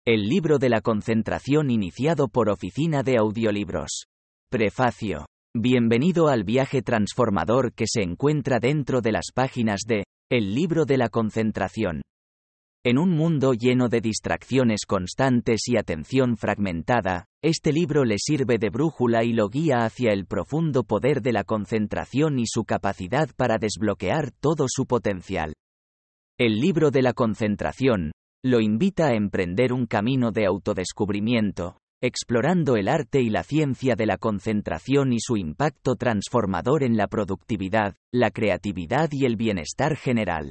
El libro de la concentración iniciado por Oficina de Audiolibros. Prefacio. Bienvenido al viaje transformador que se encuentra dentro de las páginas de El libro de la concentración. En un mundo lleno de distracciones constantes y atención fragmentada, este libro le sirve de brújula y lo guía hacia el profundo poder de la concentración y su capacidad para desbloquear todo su potencial. El libro de la concentración lo invita a emprender un camino de autodescubrimiento, explorando el arte y la ciencia de la concentración y su impacto transformador en la productividad, la creatividad y el bienestar general.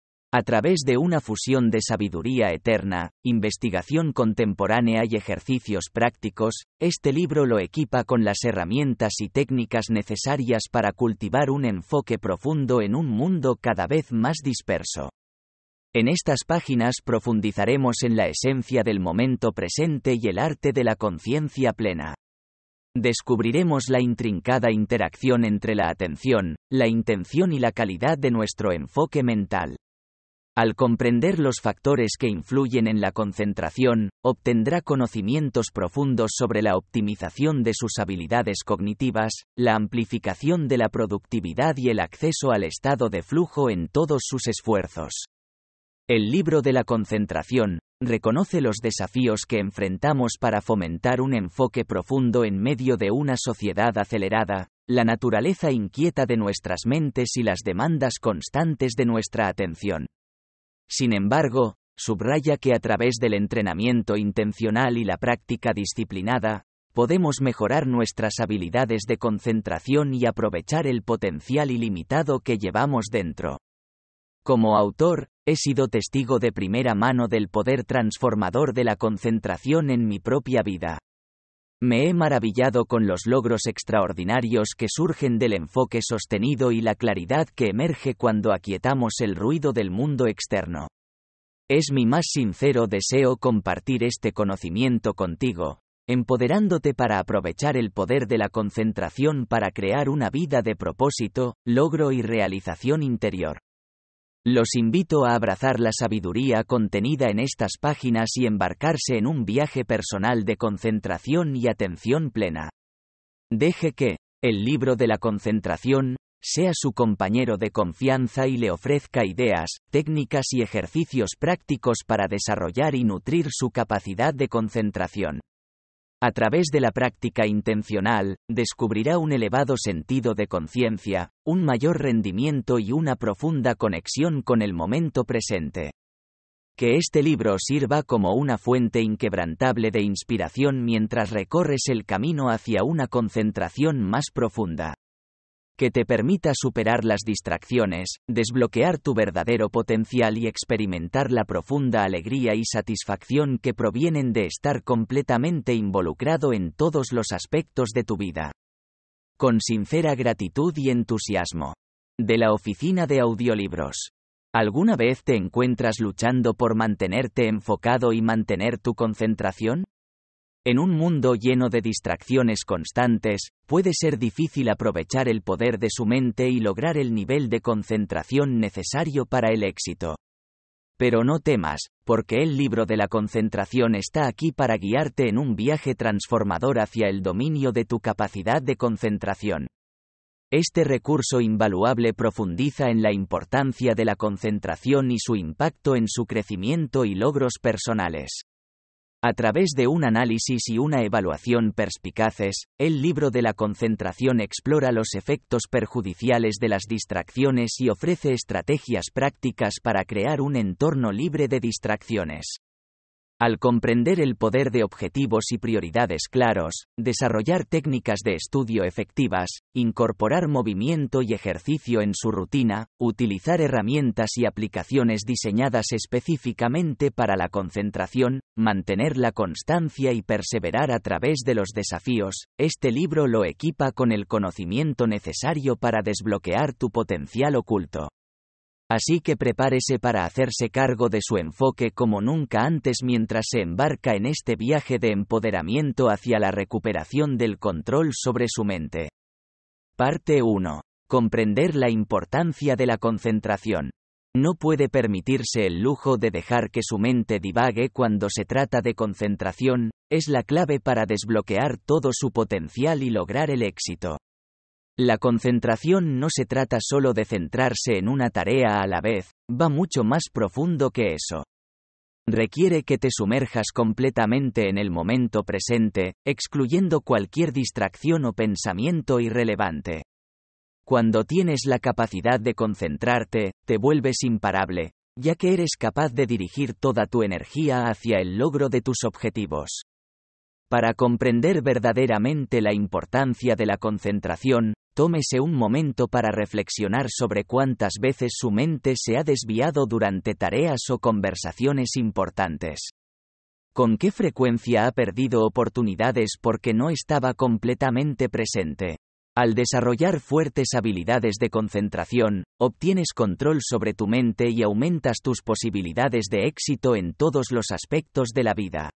A través de una fusión de sabiduría eterna, investigación contemporánea y ejercicios prácticos, este libro lo equipa con las herramientas y técnicas necesarias para cultivar un enfoque profundo en un mundo cada vez más disperso. En estas páginas profundizaremos en la esencia del momento presente y el arte de la conciencia plena. Descubriremos la intrincada interacción entre la atención, la intención y la calidad de nuestro enfoque mental. Al comprender los factores que influyen en la concentración, obtendrá conocimientos profundos sobre la optimización de sus habilidades cognitivas, la amplificación de la productividad y el acceso al estado de flujo en todos sus esfuerzos. El libro de la concentración reconoce los desafíos que enfrentamos para fomentar un enfoque profundo en medio de una sociedad acelerada, la naturaleza inquieta de nuestras mentes y las demandas constantes de nuestra atención. Sin embargo, subraya que a través del entrenamiento intencional y la práctica disciplinada, podemos mejorar nuestras habilidades de concentración y aprovechar el potencial ilimitado que llevamos dentro. Como autor, he sido testigo de primera mano del poder transformador de la concentración en mi propia vida. Me he maravillado con los logros extraordinarios que surgen del enfoque sostenido y la claridad que emerge cuando aquietamos el ruido del mundo externo. Es mi más sincero deseo compartir este conocimiento contigo, empoderándote para aprovechar el poder de la concentración para crear una vida de propósito, logro y realización interior. Los invito a abrazar la sabiduría contenida en estas páginas y embarcarse en un viaje personal de concentración y atención plena. Deje que el libro de la concentración sea su compañero de confianza y le ofrezca ideas, técnicas y ejercicios prácticos para desarrollar y nutrir su capacidad de concentración. A través de la práctica intencional, descubrirá un elevado sentido de conciencia, un mayor rendimiento y una profunda conexión con el momento presente. Que este libro sirva como una fuente inquebrantable de inspiración mientras recorres el camino hacia una concentración más profunda. Que te permita superar las distracciones, desbloquear tu verdadero potencial y experimentar la profunda alegría y satisfacción que provienen de estar completamente involucrado en todos los aspectos de tu vida. Con sincera gratitud y entusiasmo. De la Oficina de Audiolibros. ¿Alguna vez te encuentras luchando por mantenerte enfocado y mantener tu concentración? En un mundo lleno de distracciones constantes, puede ser difícil aprovechar el poder de su mente y lograr el nivel de concentración necesario para el éxito. Pero no temas, porque el libro de la concentración está aquí para guiarte en un viaje transformador hacia el dominio de tu capacidad de concentración. Este recurso invaluable profundiza en la importancia de la concentración y su impacto en su crecimiento y logros personales. A través de un análisis y una evaluación perspicaces, el libro de la concentración explora los efectos perjudiciales de las distracciones y ofrece estrategias prácticas para crear un entorno libre de distracciones. Al comprender el poder de objetivos y prioridades claros, desarrollar técnicas de estudio efectivas, incorporar movimiento y ejercicio en su rutina, utilizar herramientas y aplicaciones diseñadas específicamente para la concentración, mantener la constancia y perseverar a través de los desafíos, este libro lo equipa con el conocimiento necesario para desbloquear tu potencial oculto. Así que prepárese para hacerse cargo de su enfoque como nunca antes mientras se embarca en este viaje de empoderamiento hacia la recuperación del control sobre su mente. Parte 1. Comprender la importancia de la concentración. No puede permitirse el lujo de dejar que su mente divague cuando se trata de concentración, es la clave para desbloquear todo su potencial y lograr el éxito. La concentración no se trata solo de centrarse en una tarea a la vez, va mucho más profundo que eso. Requiere que te sumerjas completamente en el momento presente, excluyendo cualquier distracción o pensamiento irrelevante. Cuando tienes la capacidad de concentrarte, te vuelves imparable, ya que eres capaz de dirigir toda tu energía hacia el logro de tus objetivos. Para comprender verdaderamente la importancia de la concentración, tómese un momento para reflexionar sobre cuántas veces su mente se ha desviado durante tareas o conversaciones importantes. ¿Con qué frecuencia ha perdido oportunidades porque no estaba completamente presente? Al desarrollar fuertes habilidades de concentración, obtienes control sobre tu mente y aumentas tus posibilidades de éxito en todos los aspectos de la vida.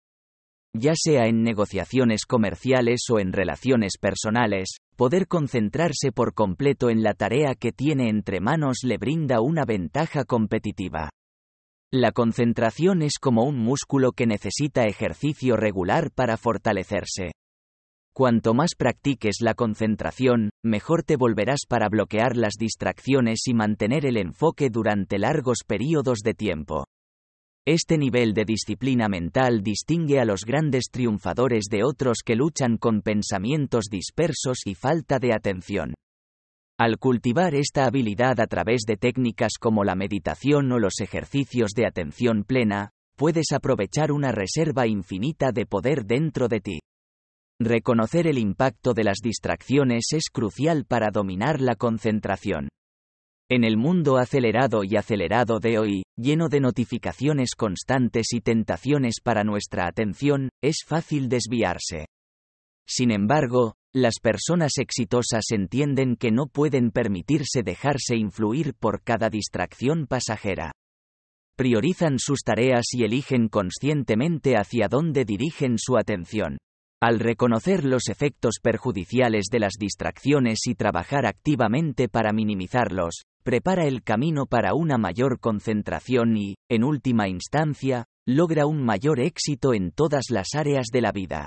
Ya sea en negociaciones comerciales o en relaciones personales, poder concentrarse por completo en la tarea que tiene entre manos le brinda una ventaja competitiva. La concentración es como un músculo que necesita ejercicio regular para fortalecerse. Cuanto más practiques la concentración, mejor te volverás para bloquear las distracciones y mantener el enfoque durante largos períodos de tiempo. Este nivel de disciplina mental distingue a los grandes triunfadores de otros que luchan con pensamientos dispersos y falta de atención. Al cultivar esta habilidad a través de técnicas como la meditación o los ejercicios de atención plena, puedes aprovechar una reserva infinita de poder dentro de ti. Reconocer el impacto de las distracciones es crucial para dominar la concentración. En el mundo acelerado de hoy, lleno de notificaciones constantes y tentaciones para nuestra atención, es fácil desviarse. Sin embargo, las personas exitosas entienden que no pueden permitirse dejarse influir por cada distracción pasajera. Priorizan sus tareas y eligen conscientemente hacia dónde dirigen su atención. Al reconocer los efectos perjudiciales de las distracciones y trabajar activamente para minimizarlos, prepara el camino para una mayor concentración y, en última instancia, logra un mayor éxito en todas las áreas de la vida.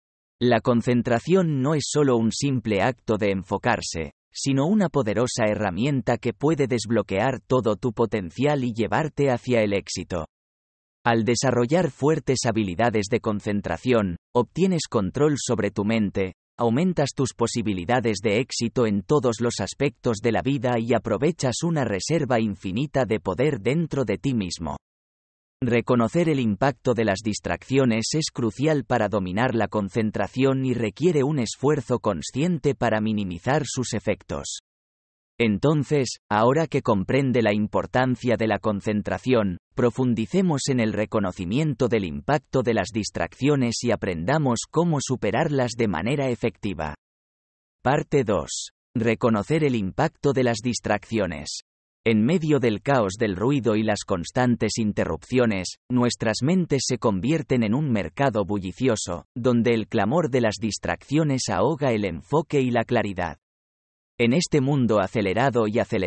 La concentración no es solo un simple acto de enfocarse, sino una poderosa herramienta que puede desbloquear todo tu potencial y llevarte hacia el éxito. Al desarrollar fuertes habilidades de concentración, obtienes control sobre tu mente, aumentas tus posibilidades de éxito en todos los aspectos de la vida y aprovechas una reserva infinita de poder dentro de ti mismo. Reconocer el impacto de las distracciones es crucial para dominar la concentración y requiere un esfuerzo consciente para minimizar sus efectos. Entonces, ahora que comprende la importancia de la concentración, profundicemos en el reconocimiento del impacto de las distracciones y aprendamos cómo superarlas de manera efectiva. Parte 2. Reconocer el impacto de las distracciones. En medio del caos del ruido y las constantes interrupciones, nuestras mentes se convierten en un mercado bullicioso, donde el clamor de las distracciones ahoga el enfoque y la claridad. En este mundo acelerado,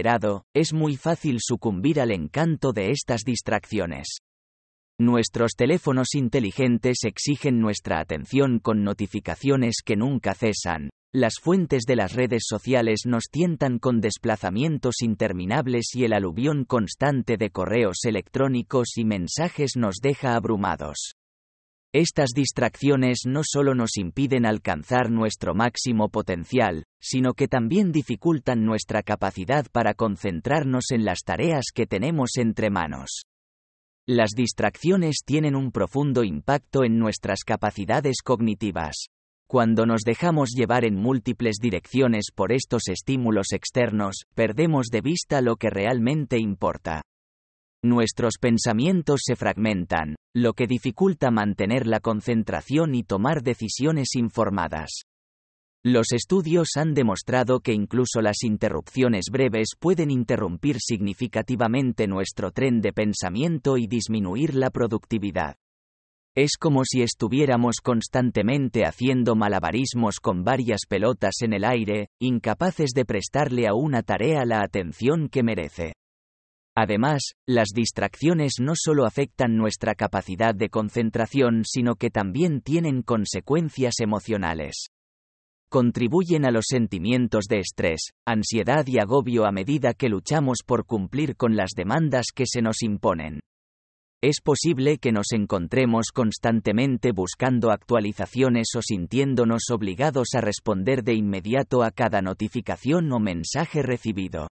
es muy fácil sucumbir al encanto de estas distracciones. Nuestros teléfonos inteligentes exigen nuestra atención con notificaciones que nunca cesan. Las fuentes de las redes sociales nos tientan con desplazamientos interminables y el aluvión constante de correos electrónicos y mensajes nos deja abrumados. Estas distracciones no solo nos impiden alcanzar nuestro máximo potencial, sino que también dificultan nuestra capacidad para concentrarnos en las tareas que tenemos entre manos. Las distracciones tienen un profundo impacto en nuestras capacidades cognitivas. Cuando nos dejamos llevar en múltiples direcciones por estos estímulos externos, perdemos de vista lo que realmente importa. Nuestros pensamientos se fragmentan, lo que dificulta mantener la concentración y tomar decisiones informadas. Los estudios han demostrado que incluso las interrupciones breves pueden interrumpir significativamente nuestro tren de pensamiento y disminuir la productividad. Es como si estuviéramos constantemente haciendo malabarismos con varias pelotas en el aire, incapaces de prestarle a una tarea la atención que merece. Además, las distracciones no solo afectan nuestra capacidad de concentración, sino que también tienen consecuencias emocionales. Contribuyen a los sentimientos de estrés, ansiedad y agobio a medida que luchamos por cumplir con las demandas que se nos imponen. Es posible que nos encontremos constantemente buscando actualizaciones o sintiéndonos obligados a responder de inmediato a cada notificación o mensaje recibido.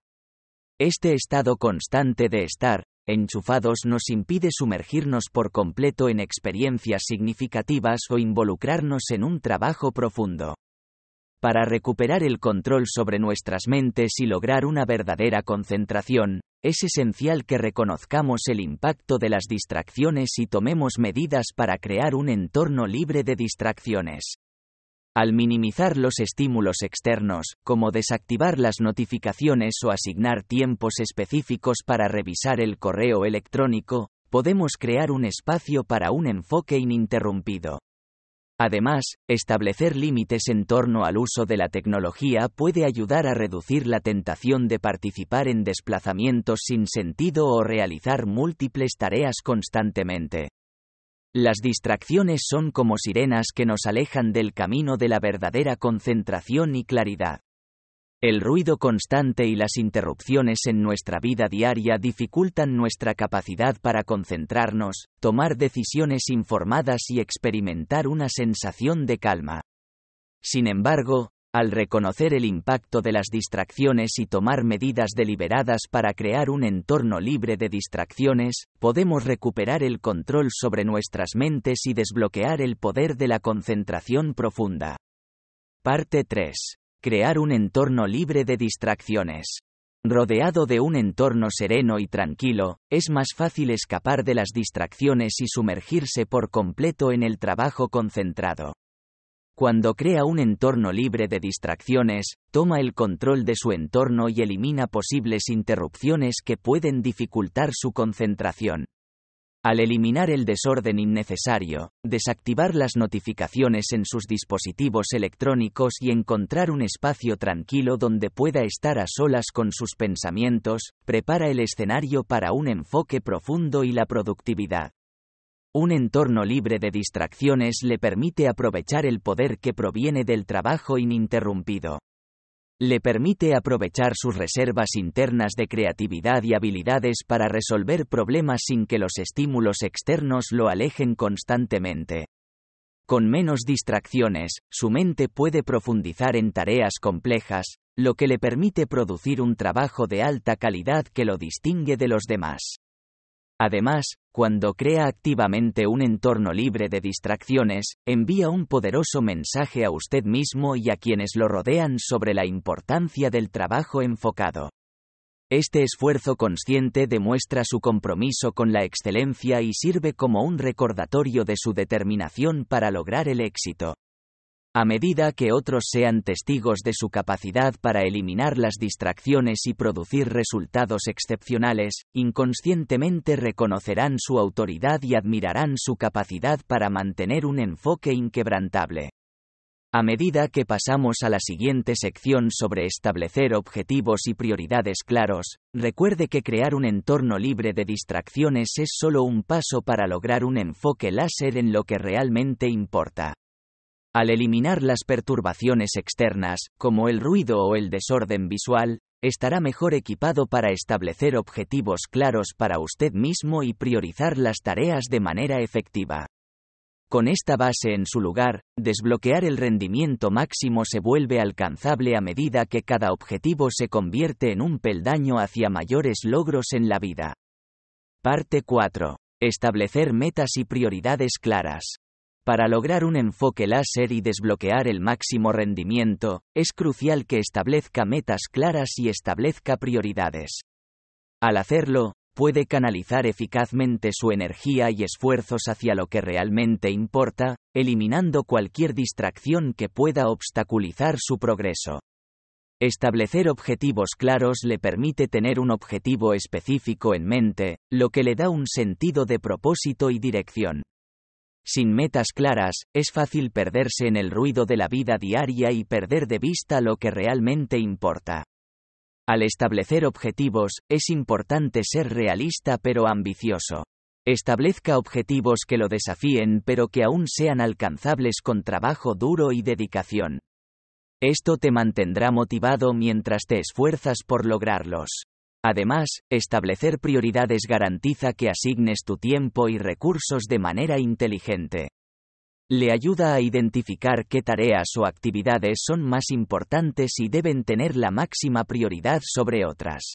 Este estado constante de estar enchufados nos impide sumergirnos por completo en experiencias significativas o involucrarnos en un trabajo profundo. Para recuperar el control sobre nuestras mentes y lograr una verdadera concentración, es esencial que reconozcamos el impacto de las distracciones y tomemos medidas para crear un entorno libre de distracciones. Al minimizar los estímulos externos, como desactivar las notificaciones o asignar tiempos específicos para revisar el correo electrónico, podemos crear un espacio para un enfoque ininterrumpido. Además, establecer límites en torno al uso de la tecnología puede ayudar a reducir la tentación de participar en desplazamientos sin sentido o realizar múltiples tareas constantemente. Las distracciones son como sirenas que nos alejan del camino de la verdadera concentración y claridad. El ruido constante y las interrupciones en nuestra vida diaria dificultan nuestra capacidad para concentrarnos, tomar decisiones informadas y experimentar una sensación de calma. Sin embargo, al reconocer el impacto de las distracciones y tomar medidas deliberadas para crear un entorno libre de distracciones, podemos recuperar el control sobre nuestras mentes y desbloquear el poder de la concentración profunda. Parte 3. Crear un entorno libre de distracciones. Rodeado de un entorno sereno y tranquilo, es más fácil escapar de las distracciones y sumergirse por completo en el trabajo concentrado. Cuando crea un entorno libre de distracciones, toma el control de su entorno y elimina posibles interrupciones que pueden dificultar su concentración. Al eliminar el desorden innecesario, desactivar las notificaciones en sus dispositivos electrónicos y encontrar un espacio tranquilo donde pueda estar a solas con sus pensamientos, prepara el escenario para un enfoque profundo y la productividad. Un entorno libre de distracciones le permite aprovechar el poder que proviene del trabajo ininterrumpido. Le permite aprovechar sus reservas internas de creatividad y habilidades para resolver problemas sin que los estímulos externos lo alejen constantemente. Con menos distracciones, su mente puede profundizar en tareas complejas, lo que le permite producir un trabajo de alta calidad que lo distingue de los demás. Además, cuando crea activamente un entorno libre de distracciones, envía un poderoso mensaje a usted mismo y a quienes lo rodean sobre la importancia del trabajo enfocado. Este esfuerzo consciente demuestra su compromiso con la excelencia y sirve como un recordatorio de su determinación para lograr el éxito. A medida que otros sean testigos de su capacidad para eliminar las distracciones y producir resultados excepcionales, inconscientemente reconocerán su autoridad y admirarán su capacidad para mantener un enfoque inquebrantable. A medida que pasamos a la siguiente sección sobre establecer objetivos y prioridades claros, recuerde que crear un entorno libre de distracciones es solo un paso para lograr un enfoque láser en lo que realmente importa. Al eliminar las perturbaciones externas, como el ruido o el desorden visual, estará mejor equipado para establecer objetivos claros para usted mismo y priorizar las tareas de manera efectiva. Con esta base en su lugar, desbloquear el rendimiento máximo se vuelve alcanzable a medida que cada objetivo se convierte en un peldaño hacia mayores logros en la vida. Parte 4. Establecer metas y prioridades claras. Para lograr un enfoque láser y desbloquear el máximo rendimiento, es crucial que establezca metas claras y establezca prioridades. Al hacerlo, puede canalizar eficazmente su energía y esfuerzos hacia lo que realmente importa, eliminando cualquier distracción que pueda obstaculizar su progreso. Establecer objetivos claros le permite tener un objetivo específico en mente, lo que le da un sentido de propósito y dirección. Sin metas claras, es fácil perderse en el ruido de la vida diaria y perder de vista lo que realmente importa. Al establecer objetivos, es importante ser realista pero ambicioso. Establezca objetivos que lo desafíen pero que aún sean alcanzables con trabajo duro y dedicación. Esto te mantendrá motivado mientras te esfuerzas por lograrlos. Además, establecer prioridades garantiza que asignes tu tiempo y recursos de manera inteligente. Le ayuda a identificar qué tareas o actividades son más importantes y deben tener la máxima prioridad sobre otras.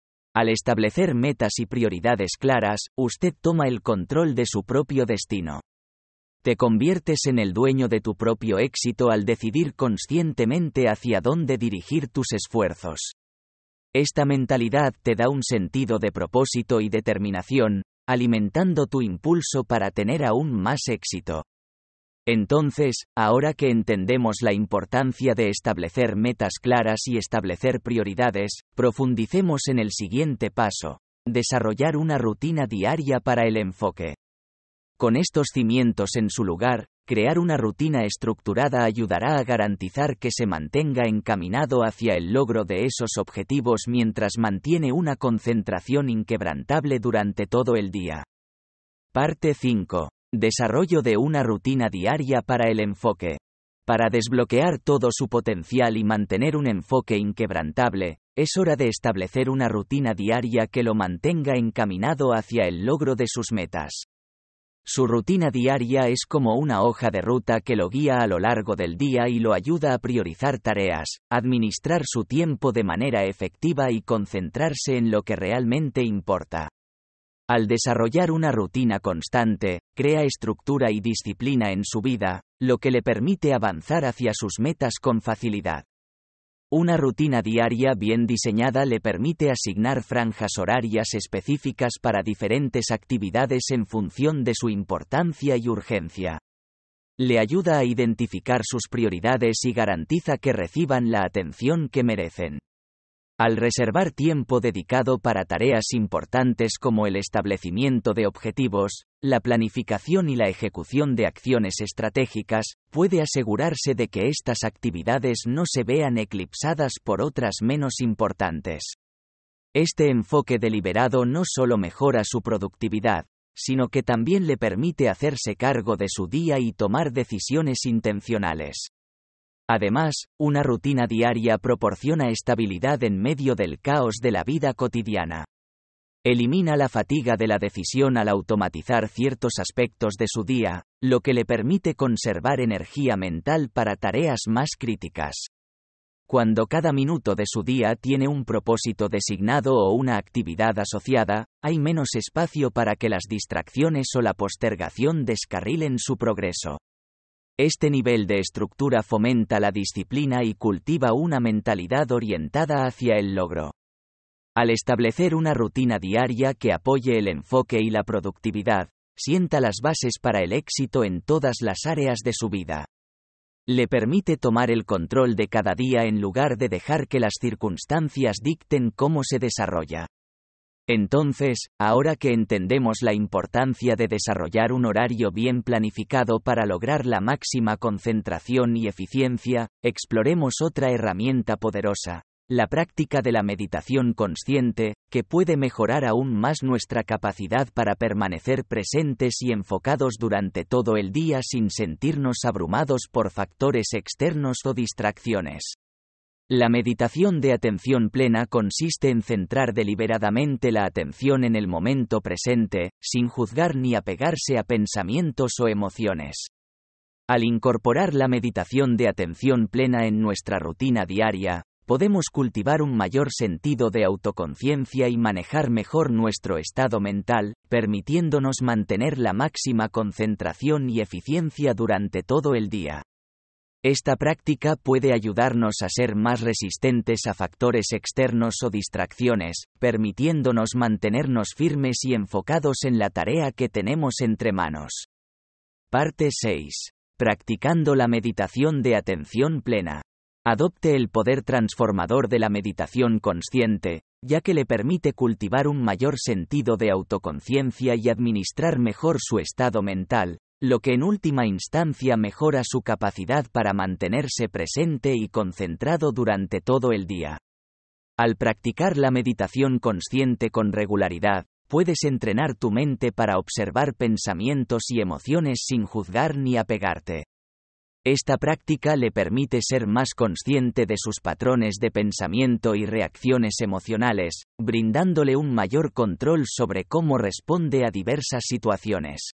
Al establecer metas y prioridades claras, usted toma el control de su propio destino. Te conviertes en el dueño de tu propio éxito al decidir conscientemente hacia dónde dirigir tus esfuerzos. Esta mentalidad te da un sentido de propósito y determinación, alimentando tu impulso para tener aún más éxito. Entonces, ahora que entendemos la importancia de establecer metas claras y establecer prioridades, profundicemos en el siguiente paso: desarrollar una rutina diaria para el enfoque. Con estos cimientos en su lugar, crear una rutina estructurada ayudará a garantizar que se mantenga encaminado hacia el logro de esos objetivos mientras mantiene una concentración inquebrantable durante todo el día. Parte 5. Desarrollo de una rutina diaria para el enfoque. Para desbloquear todo su potencial y mantener un enfoque inquebrantable, es hora de establecer una rutina diaria que lo mantenga encaminado hacia el logro de sus metas. Su rutina diaria es como una hoja de ruta que lo guía a lo largo del día y lo ayuda a priorizar tareas, administrar su tiempo de manera efectiva y concentrarse en lo que realmente importa. Al desarrollar una rutina constante, crea estructura y disciplina en su vida, lo que le permite avanzar hacia sus metas con facilidad. Una rutina diaria bien diseñada le permite asignar franjas horarias específicas para diferentes actividades en función de su importancia y urgencia. Le ayuda a identificar sus prioridades y garantiza que reciban la atención que merecen. Al reservar tiempo dedicado para tareas importantes como el establecimiento de objetivos, la planificación y la ejecución de acciones estratégicas, puede asegurarse de que estas actividades no se vean eclipsadas por otras menos importantes. Este enfoque deliberado no solo mejora su productividad, sino que también le permite hacerse cargo de su día y tomar decisiones intencionales. Además, una rutina diaria proporciona estabilidad en medio del caos de la vida cotidiana. Elimina la fatiga de la decisión al automatizar ciertos aspectos de su día, lo que le permite conservar energía mental para tareas más críticas. Cuando cada minuto de su día tiene un propósito designado o una actividad asociada, hay menos espacio para que las distracciones o la postergación descarrilen su progreso. Este nivel de estructura fomenta la disciplina y cultiva una mentalidad orientada hacia el logro. Al establecer una rutina diaria que apoye el enfoque y la productividad, sienta las bases para el éxito en todas las áreas de su vida. Le permite tomar el control de cada día en lugar de dejar que las circunstancias dicten cómo se desarrolla. Entonces, ahora que entendemos la importancia de desarrollar un horario bien planificado para lograr la máxima concentración y eficiencia, exploremos otra herramienta poderosa: la práctica de la meditación consciente, que puede mejorar aún más nuestra capacidad para permanecer presentes y enfocados durante todo el día sin sentirnos abrumados por factores externos o distracciones. La meditación de atención plena consiste en centrar deliberadamente la atención en el momento presente, sin juzgar ni apegarse a pensamientos o emociones. Al incorporar la meditación de atención plena en nuestra rutina diaria, podemos cultivar un mayor sentido de autoconciencia y manejar mejor nuestro estado mental, permitiéndonos mantener la máxima concentración y eficiencia durante todo el día. Esta práctica puede ayudarnos a ser más resistentes a factores externos o distracciones, permitiéndonos mantenernos firmes y enfocados en la tarea que tenemos entre manos. Parte 6. Practicando la meditación de atención plena. Adopte el poder transformador de la meditación consciente, ya que le permite cultivar un mayor sentido de autoconciencia y administrar mejor su estado mental, lo que en última instancia mejora su capacidad para mantenerse presente y concentrado durante todo el día. Al practicar la meditación consciente con regularidad, puedes entrenar tu mente para observar pensamientos y emociones sin juzgar ni apegarte. Esta práctica le permite ser más consciente de sus patrones de pensamiento y reacciones emocionales, brindándole un mayor control sobre cómo responde a diversas situaciones.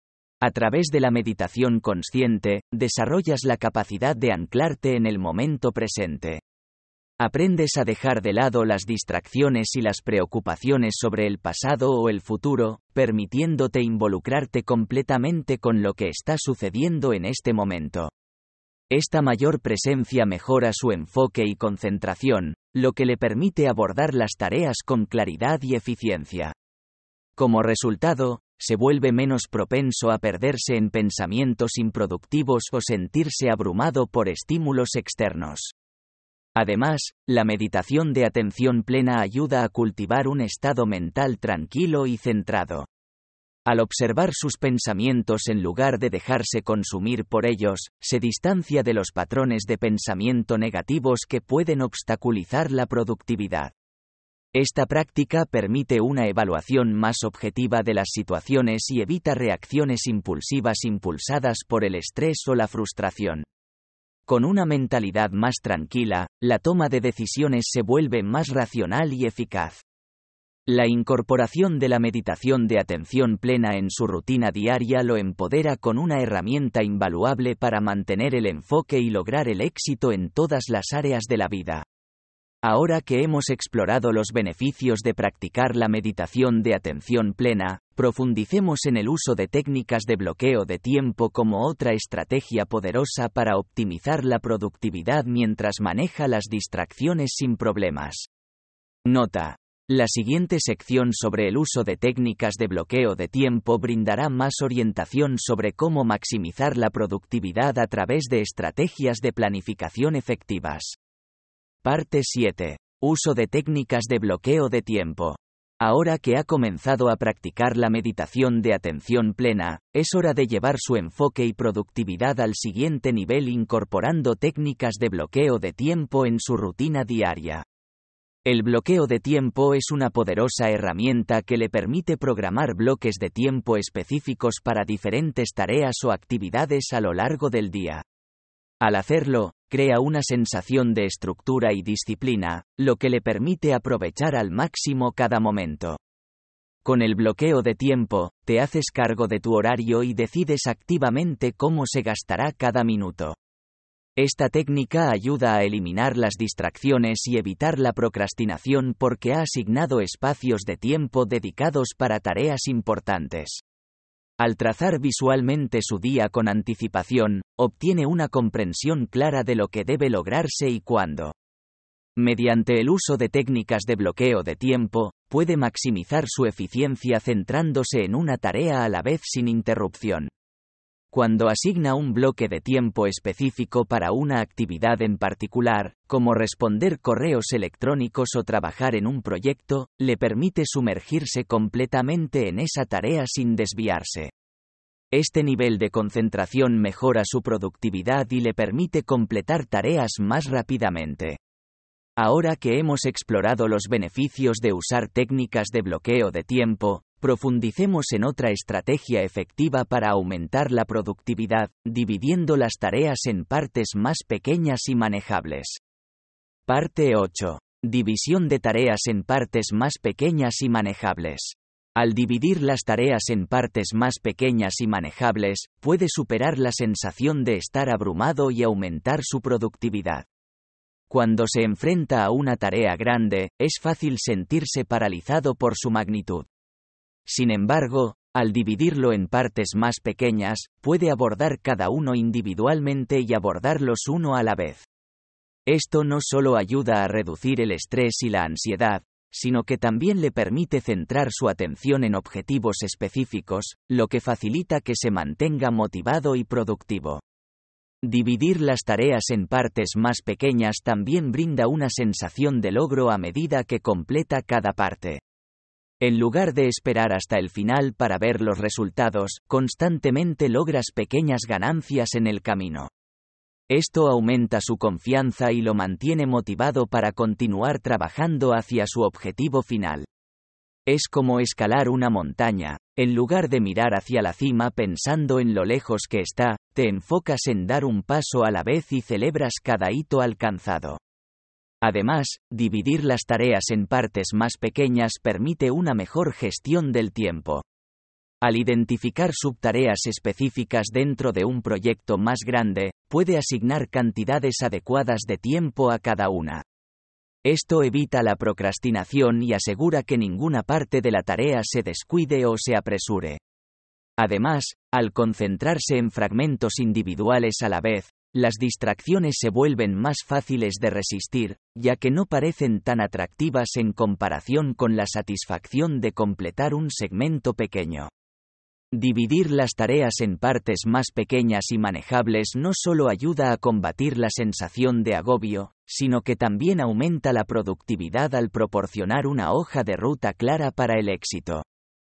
A través de la meditación consciente, desarrollas la capacidad de anclarte en el momento presente. Aprendes a dejar de lado las distracciones y las preocupaciones sobre el pasado o el futuro, permitiéndote involucrarte completamente con lo que está sucediendo en este momento. Esta mayor presencia mejora su enfoque y concentración, lo que le permite abordar las tareas con claridad y eficiencia. Como resultado, se vuelve menos propenso a perderse en pensamientos improductivos o sentirse abrumado por estímulos externos. Además, la meditación de atención plena ayuda a cultivar un estado mental tranquilo y centrado. Al observar sus pensamientos en lugar de dejarse consumir por ellos, se distancia de los patrones de pensamiento negativos que pueden obstaculizar la productividad. Esta práctica permite una evaluación más objetiva de las situaciones y evita reacciones impulsivas impulsadas por el estrés o la frustración. Con una mentalidad más tranquila, la toma de decisiones se vuelve más racional y eficaz. La incorporación de la meditación de atención plena en su rutina diaria lo empodera con una herramienta invaluable para mantener el enfoque y lograr el éxito en todas las áreas de la vida. Ahora que hemos explorado los beneficios de practicar la meditación de atención plena, profundicemos en el uso de técnicas de bloqueo de tiempo como otra estrategia poderosa para optimizar la productividad mientras maneja las distracciones sin problemas. Nota: la siguiente sección sobre el uso de técnicas de bloqueo de tiempo brindará más orientación sobre cómo maximizar la productividad a través de estrategias de planificación efectivas. Parte 7. Uso de técnicas de bloqueo de tiempo. Ahora que ha comenzado a practicar la meditación de atención plena, es hora de llevar su enfoque y productividad al siguiente nivel incorporando técnicas de bloqueo de tiempo en su rutina diaria. El bloqueo de tiempo es una poderosa herramienta que le permite programar bloques de tiempo específicos para diferentes tareas o actividades a lo largo del día. Al hacerlo, crea una sensación de estructura y disciplina, lo que le permite aprovechar al máximo cada momento. Con el bloqueo de tiempo, te haces cargo de tu horario y decides activamente cómo se gastará cada minuto. Esta técnica ayuda a eliminar las distracciones y evitar la procrastinación porque ha asignado espacios de tiempo dedicados para tareas importantes. Al trazar visualmente su día con anticipación, obtiene una comprensión clara de lo que debe lograrse y cuándo. Mediante el uso de técnicas de bloqueo de tiempo, puede maximizar su eficiencia centrándose en una tarea a la vez sin interrupción. Cuando asigna un bloque de tiempo específico para una actividad en particular, como responder correos electrónicos o trabajar en un proyecto, le permite sumergirse completamente en esa tarea sin desviarse. Este nivel de concentración mejora su productividad y le permite completar tareas más rápidamente. Ahora que hemos explorado los beneficios de usar técnicas de bloqueo de tiempo, profundicemos en otra estrategia efectiva para aumentar la productividad, dividiendo las tareas en partes más pequeñas y manejables. Parte 8. División de tareas en partes más pequeñas y manejables. Al dividir las tareas en partes más pequeñas y manejables, puede superar la sensación de estar abrumado y aumentar su productividad. Cuando se enfrenta a una tarea grande, es fácil sentirse paralizado por su magnitud. Sin embargo, al dividirlo en partes más pequeñas, puede abordar cada uno individualmente y abordarlos uno a la vez. Esto no solo ayuda a reducir el estrés y la ansiedad, sino que también le permite centrar su atención en objetivos específicos, lo que facilita que se mantenga motivado y productivo. Dividir las tareas en partes más pequeñas también brinda una sensación de logro a medida que completa cada parte. En lugar de esperar hasta el final para ver los resultados, constantemente logras pequeñas ganancias en el camino. Esto aumenta su confianza y lo mantiene motivado para continuar trabajando hacia su objetivo final. Es como escalar una montaña. En lugar de mirar hacia la cima pensando en lo lejos que está, te enfocas en dar un paso a la vez y celebras cada hito alcanzado. Además, dividir las tareas en partes más pequeñas permite una mejor gestión del tiempo. Al identificar subtareas específicas dentro de un proyecto más grande, puede asignar cantidades adecuadas de tiempo a cada una. Esto evita la procrastinación y asegura que ninguna parte de la tarea se descuide o se apresure. Además, al concentrarse en fragmentos individuales a la vez, las distracciones se vuelven más fáciles de resistir, ya que no parecen tan atractivas en comparación con la satisfacción de completar un segmento pequeño. Dividir las tareas en partes más pequeñas y manejables no solo ayuda a combatir la sensación de agobio, sino que también aumenta la productividad al proporcionar una hoja de ruta clara para el éxito.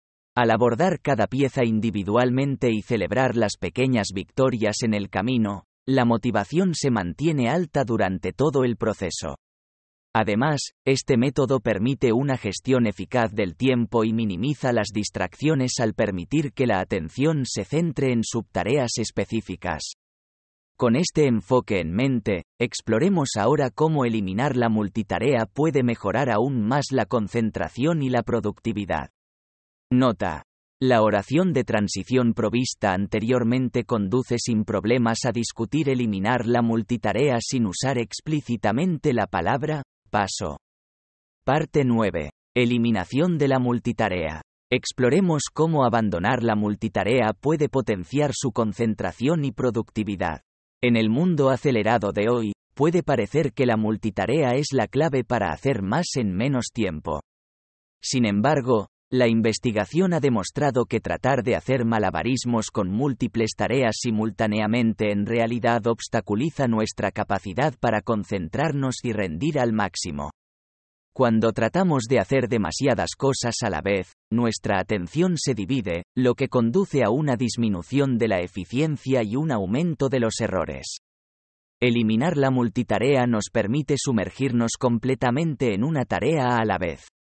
Al abordar cada pieza individualmente y celebrar las pequeñas victorias en el camino, la motivación se mantiene alta durante todo el proceso. Además, este método permite una gestión eficaz del tiempo y minimiza las distracciones al permitir que la atención se centre en subtareas específicas. Con este enfoque en mente, exploremos ahora cómo eliminar la multitarea puede mejorar aún más la concentración y la productividad. Nota: la oración de transición provista anteriormente conduce sin problemas a discutir eliminar la multitarea sin usar explícitamente la palabra paso. Parte 9. Eliminación de la multitarea. Exploremos cómo abandonar la multitarea puede potenciar su concentración y productividad. En el mundo acelerado de hoy, puede parecer que la multitarea es la clave para hacer más en menos tiempo. Sin embargo, la investigación ha demostrado que tratar de hacer malabarismos con múltiples tareas simultáneamente en realidad obstaculiza nuestra capacidad para concentrarnos y rendir al máximo. Cuando tratamos de hacer demasiadas cosas a la vez, nuestra atención se divide, lo que conduce a una disminución de la eficiencia y un aumento de los errores. Eliminar la multitarea nos permite sumergirnos completamente en una tarea a la vez.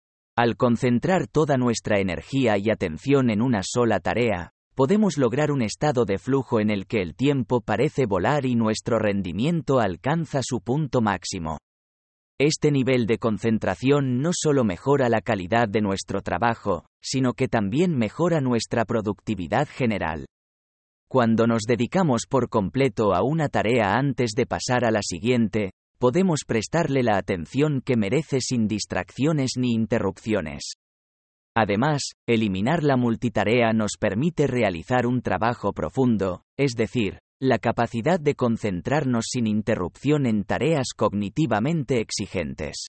Al concentrar toda nuestra energía y atención en una sola tarea, podemos lograr un estado de flujo en el que el tiempo parece volar y nuestro rendimiento alcanza su punto máximo. Este nivel de concentración no solo mejora la calidad de nuestro trabajo, sino que también mejora nuestra productividad general. Cuando nos dedicamos por completo a una tarea antes de pasar a la siguiente, podemos prestarle la atención que merece sin distracciones ni interrupciones. Además, eliminar la multitarea nos permite realizar un trabajo profundo, es decir, la capacidad de concentrarnos sin interrupción en tareas cognitivamente exigentes.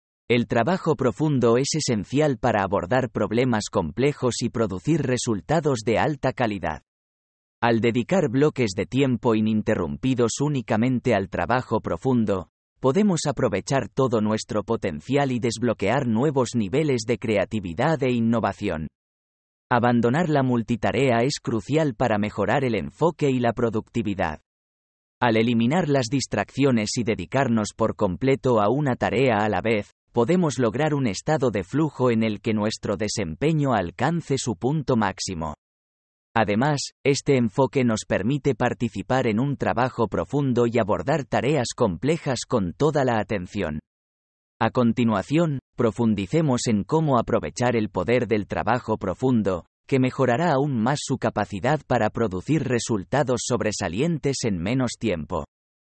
El trabajo profundo es esencial para abordar problemas complejos y producir resultados de alta calidad. Al dedicar bloques de tiempo ininterrumpidos únicamente al trabajo profundo, podemos aprovechar todo nuestro potencial y desbloquear nuevos niveles de creatividad e innovación. Abandonar la multitarea es crucial para mejorar el enfoque y la productividad. Al eliminar las distracciones y dedicarnos por completo a una tarea a la vez, podemos lograr un estado de flujo en el que nuestro desempeño alcance su punto máximo. Además, este enfoque nos permite participar en un trabajo profundo y abordar tareas complejas con toda la atención. A continuación, profundicemos en cómo aprovechar el poder del trabajo profundo, que mejorará aún más su capacidad para producir resultados sobresalientes en menos tiempo.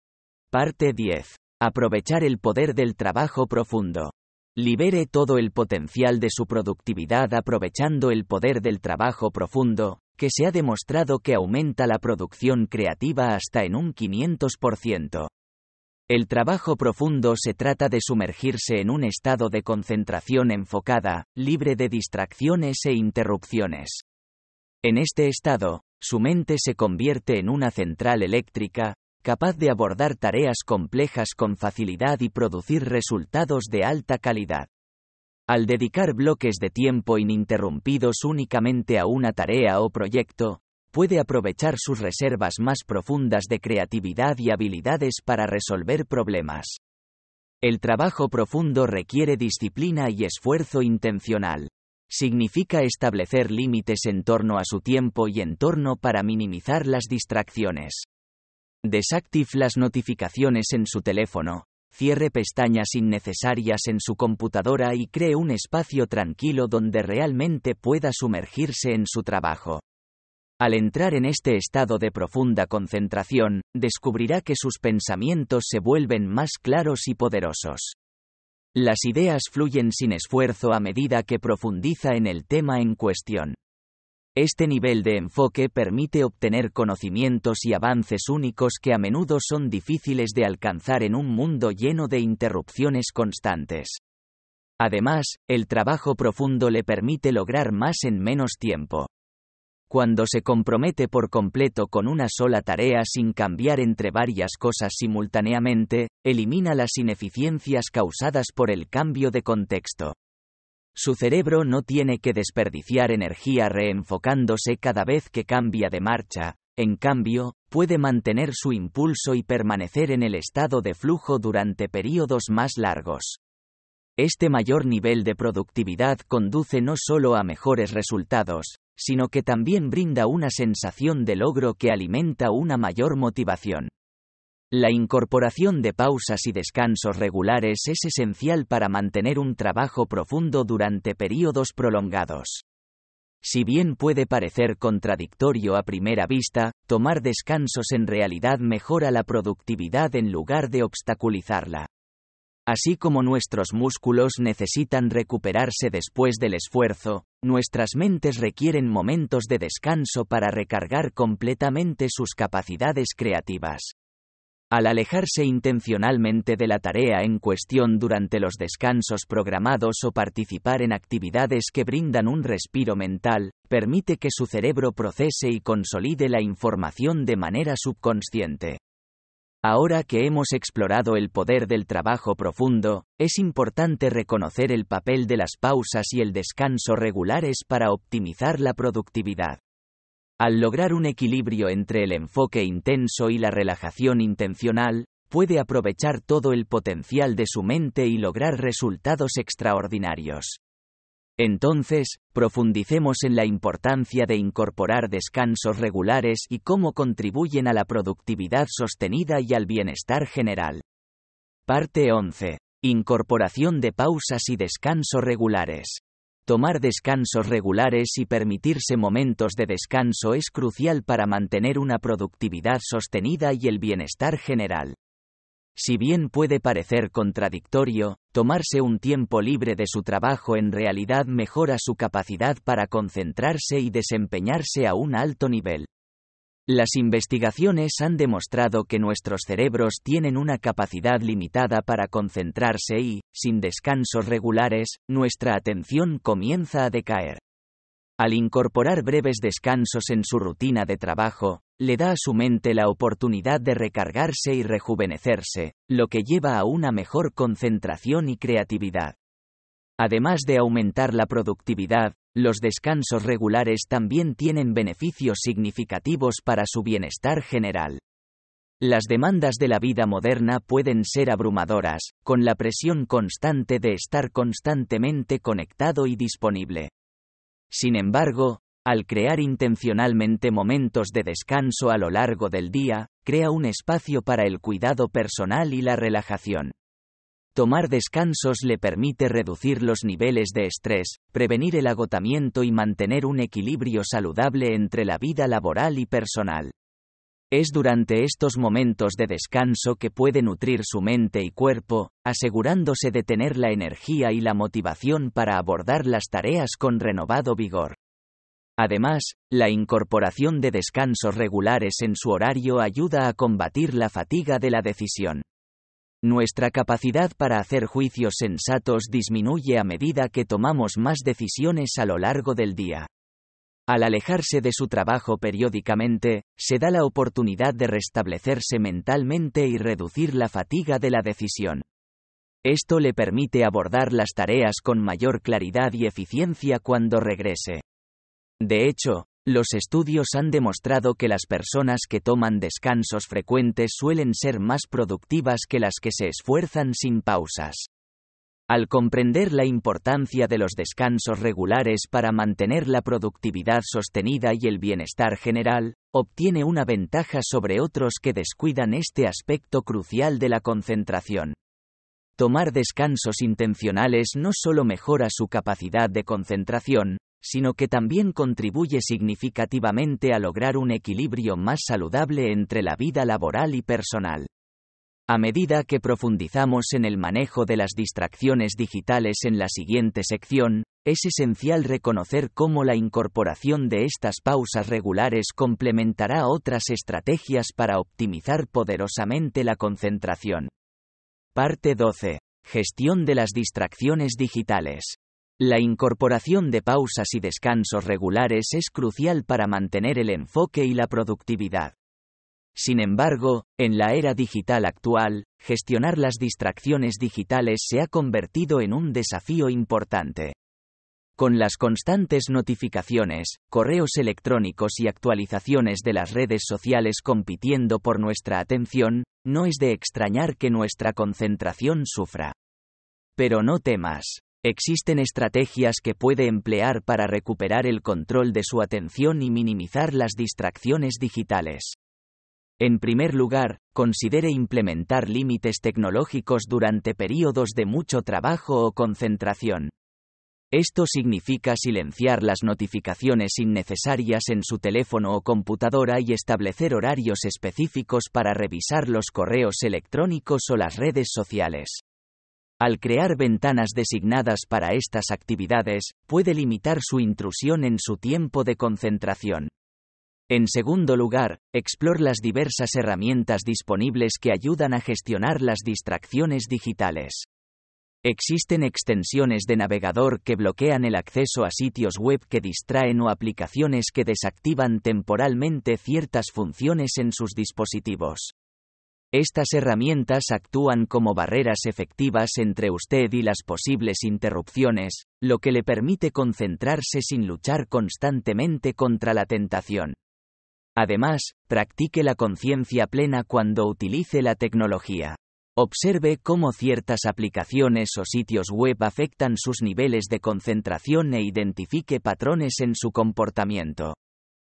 Parte 10. Aprovechar el poder del trabajo profundo. Libere todo el potencial de su productividad aprovechando el poder del trabajo profundo, que se ha demostrado que aumenta la producción creativa hasta en un 500%. El trabajo profundo se trata de sumergirse en un estado de concentración enfocada, libre de distracciones e interrupciones. En este estado, su mente se convierte en una central eléctrica, capaz de abordar tareas complejas con facilidad y producir resultados de alta calidad. Al dedicar bloques de tiempo ininterrumpidos únicamente a una tarea o proyecto, puede aprovechar sus reservas más profundas de creatividad y habilidades para resolver problemas. El trabajo profundo requiere disciplina y esfuerzo intencional. Significa establecer límites en torno a su tiempo y entorno para minimizar las distracciones. Desactive las notificaciones en su teléfono, cierre pestañas innecesarias en su computadora y cree un espacio tranquilo donde realmente pueda sumergirse en su trabajo. Al entrar en este estado de profunda concentración, descubrirá que sus pensamientos se vuelven más claros y poderosos. Las ideas fluyen sin esfuerzo a medida que profundiza en el tema en cuestión. Este nivel de enfoque permite obtener conocimientos y avances únicos que a menudo son difíciles de alcanzar en un mundo lleno de interrupciones constantes. Además, el trabajo profundo le permite lograr más en menos tiempo. Cuando se compromete por completo con una sola tarea sin cambiar entre varias cosas simultáneamente, elimina las ineficiencias causadas por el cambio de contexto. Su cerebro no tiene que desperdiciar energía reenfocándose cada vez que cambia de marcha, en cambio, puede mantener su impulso y permanecer en el estado de flujo durante períodos más largos. Este mayor nivel de productividad conduce no solo a mejores resultados, sino que también brinda una sensación de logro que alimenta una mayor motivación. La incorporación de pausas y descansos regulares es esencial para mantener un trabajo profundo durante períodos prolongados. Si bien puede parecer contradictorio a primera vista, tomar descansos en realidad mejora la productividad en lugar de obstaculizarla. Así como nuestros músculos necesitan recuperarse después del esfuerzo, nuestras mentes requieren momentos de descanso para recargar completamente sus capacidades creativas. Al alejarse intencionalmente de la tarea en cuestión durante los descansos programados o participar en actividades que brindan un respiro mental, permite que su cerebro procese y consolide la información de manera subconsciente. Ahora que hemos explorado el poder del trabajo profundo, es importante reconocer el papel de las pausas y el descanso regulares para optimizar la productividad. Al lograr un equilibrio entre el enfoque intenso y la relajación intencional, puede aprovechar todo el potencial de su mente y lograr resultados extraordinarios. Entonces, profundicemos en la importancia de incorporar descansos regulares y cómo contribuyen a la productividad sostenida y al bienestar general. Parte 11. Incorporación de pausas y descanso regulares. Tomar descansos regulares y permitirse momentos de descanso es crucial para mantener una productividad sostenida y el bienestar general. Si bien puede parecer contradictorio, tomarse un tiempo libre de su trabajo en realidad mejora su capacidad para concentrarse y desempeñarse a un alto nivel. Las investigaciones han demostrado que nuestros cerebros tienen una capacidad limitada para concentrarse y, sin descansos regulares, nuestra atención comienza a decaer. Al incorporar breves descansos en su rutina de trabajo, le da a su mente la oportunidad de recargarse y rejuvenecerse, lo que lleva a una mejor concentración y creatividad. Además de aumentar la productividad, los descansos regulares también tienen beneficios significativos para su bienestar general. Las demandas de la vida moderna pueden ser abrumadoras, con la presión constante de estar constantemente conectado y disponible. Sin embargo, al crear intencionalmente momentos de descanso a lo largo del día, crea un espacio para el cuidado personal y la relajación. Tomar descansos le permite reducir los niveles de estrés, prevenir el agotamiento y mantener un equilibrio saludable entre la vida laboral y personal. Es durante estos momentos de descanso que puede nutrir su mente y cuerpo, asegurándose de tener la energía y la motivación para abordar las tareas con renovado vigor. Además, la incorporación de descansos regulares en su horario ayuda a combatir la fatiga de la decisión. Nuestra capacidad para hacer juicios sensatos disminuye a medida que tomamos más decisiones a lo largo del día. Al alejarse de su trabajo periódicamente, se da la oportunidad de restablecerse mentalmente y reducir la fatiga de la decisión. Esto le permite abordar las tareas con mayor claridad y eficiencia cuando regrese. De hecho, Los estudios han demostrado que las personas que toman descansos frecuentes suelen ser más productivas que las que se esfuerzan sin pausas. Al comprender la importancia de los descansos regulares para mantener la productividad sostenida y el bienestar general, obtiene una ventaja sobre otros que descuidan este aspecto crucial de la concentración. Tomar descansos intencionales no solo mejora su capacidad de concentración, sino que también contribuye significativamente a lograr un equilibrio más saludable entre la vida laboral y personal. A medida que profundizamos en el manejo de las distracciones digitales en la siguiente sección, es esencial reconocer cómo la incorporación de estas pausas regulares complementará otras estrategias para optimizar poderosamente la concentración. Parte 12. Gestión de las distracciones digitales. La incorporación de pausas y descansos regulares es crucial para mantener el enfoque y la productividad. Sin embargo, en la era digital actual, gestionar las distracciones digitales se ha convertido en un desafío importante. Con las constantes notificaciones, correos electrónicos y actualizaciones de las redes sociales compitiendo por nuestra atención, no es de extrañar que nuestra concentración sufra. Pero no temas. Existen estrategias que puede emplear para recuperar el control de su atención y minimizar las distracciones digitales. En primer lugar, considere implementar límites tecnológicos durante períodos de mucho trabajo o concentración. Esto significa silenciar las notificaciones innecesarias en su teléfono o computadora y establecer horarios específicos para revisar los correos electrónicos o las redes sociales. Al crear ventanas designadas para estas actividades, puede limitar su intrusión en su tiempo de concentración. En segundo lugar, explore las diversas herramientas disponibles que ayudan a gestionar las distracciones digitales. Existen extensiones de navegador que bloquean el acceso a sitios web que distraen o aplicaciones que desactivan temporalmente ciertas funciones en sus dispositivos. Estas herramientas actúan como barreras efectivas entre usted y las posibles interrupciones, lo que le permite concentrarse sin luchar constantemente contra la tentación. Además, practique la conciencia plena cuando utilice la tecnología. Observe cómo ciertas aplicaciones o sitios web afectan sus niveles de concentración e identifique patrones en su comportamiento.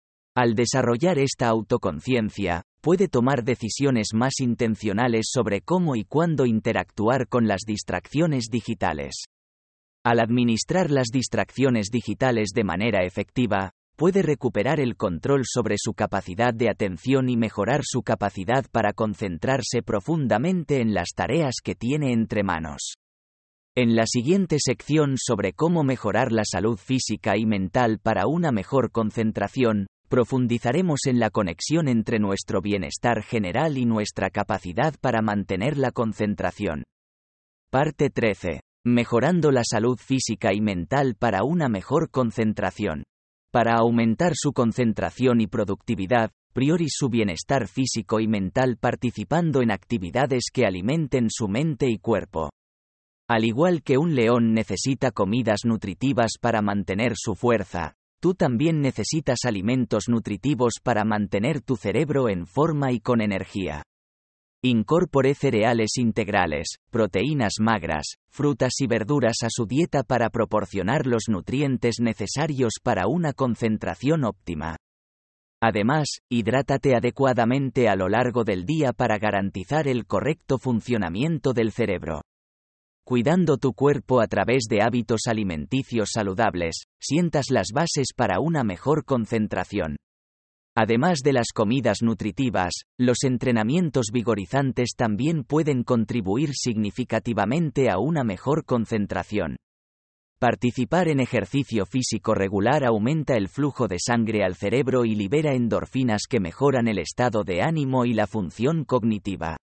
Al desarrollar esta autoconciencia, puede tomar decisiones más intencionales sobre cómo y cuándo interactuar con las distracciones digitales. Al administrar las distracciones digitales de manera efectiva, puede recuperar el control sobre su capacidad de atención y mejorar su capacidad para concentrarse profundamente en las tareas que tiene entre manos. En la siguiente sección sobre cómo mejorar la salud física y mental para una mejor concentración, profundizaremos en la conexión entre nuestro bienestar general y nuestra capacidad para mantener la concentración. Parte 13. Mejorando la salud física y mental para una mejor concentración. Para aumentar su concentración y productividad, priorice su bienestar físico y mental participando en actividades que alimenten su mente y cuerpo. Al igual que un león necesita comidas nutritivas para mantener su fuerza, tú también necesitas alimentos nutritivos para mantener tu cerebro en forma y con energía. Incorpore cereales integrales, proteínas magras, frutas y verduras a su dieta para proporcionar los nutrientes necesarios para una concentración óptima. Además, hidrátate adecuadamente a lo largo del día para garantizar el correcto funcionamiento del cerebro. Cuidando tu cuerpo a través de hábitos alimenticios saludables, sientas las bases para una mejor concentración. Además de las comidas nutritivas, los entrenamientos vigorizantes también pueden contribuir significativamente a una mejor concentración. Participar en ejercicio físico regular aumenta el flujo de sangre al cerebro y libera endorfinas que mejoran el estado de ánimo y la función cognitiva.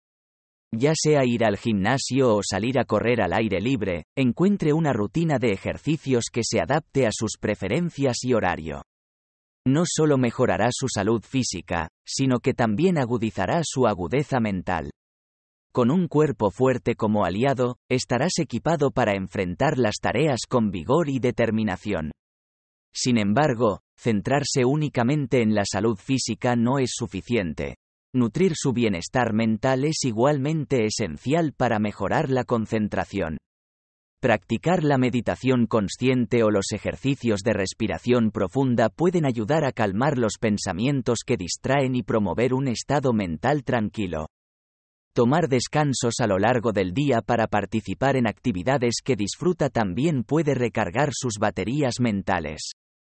Ya sea ir al gimnasio o salir a correr al aire libre, encuentre una rutina de ejercicios que se adapte a sus preferencias y horario. No solo mejorará su salud física, sino que también agudizará su agudeza mental. Con un cuerpo fuerte como aliado, estarás equipado para enfrentar las tareas con vigor y determinación. Sin embargo, centrarse únicamente en la salud física no es suficiente. Nutrir su bienestar mental es igualmente esencial para mejorar la concentración. Practicar la meditación consciente o los ejercicios de respiración profunda pueden ayudar a calmar los pensamientos que distraen y promover un estado mental tranquilo. Tomar descansos a lo largo del día para participar en actividades que disfruta también puede recargar sus baterías mentales.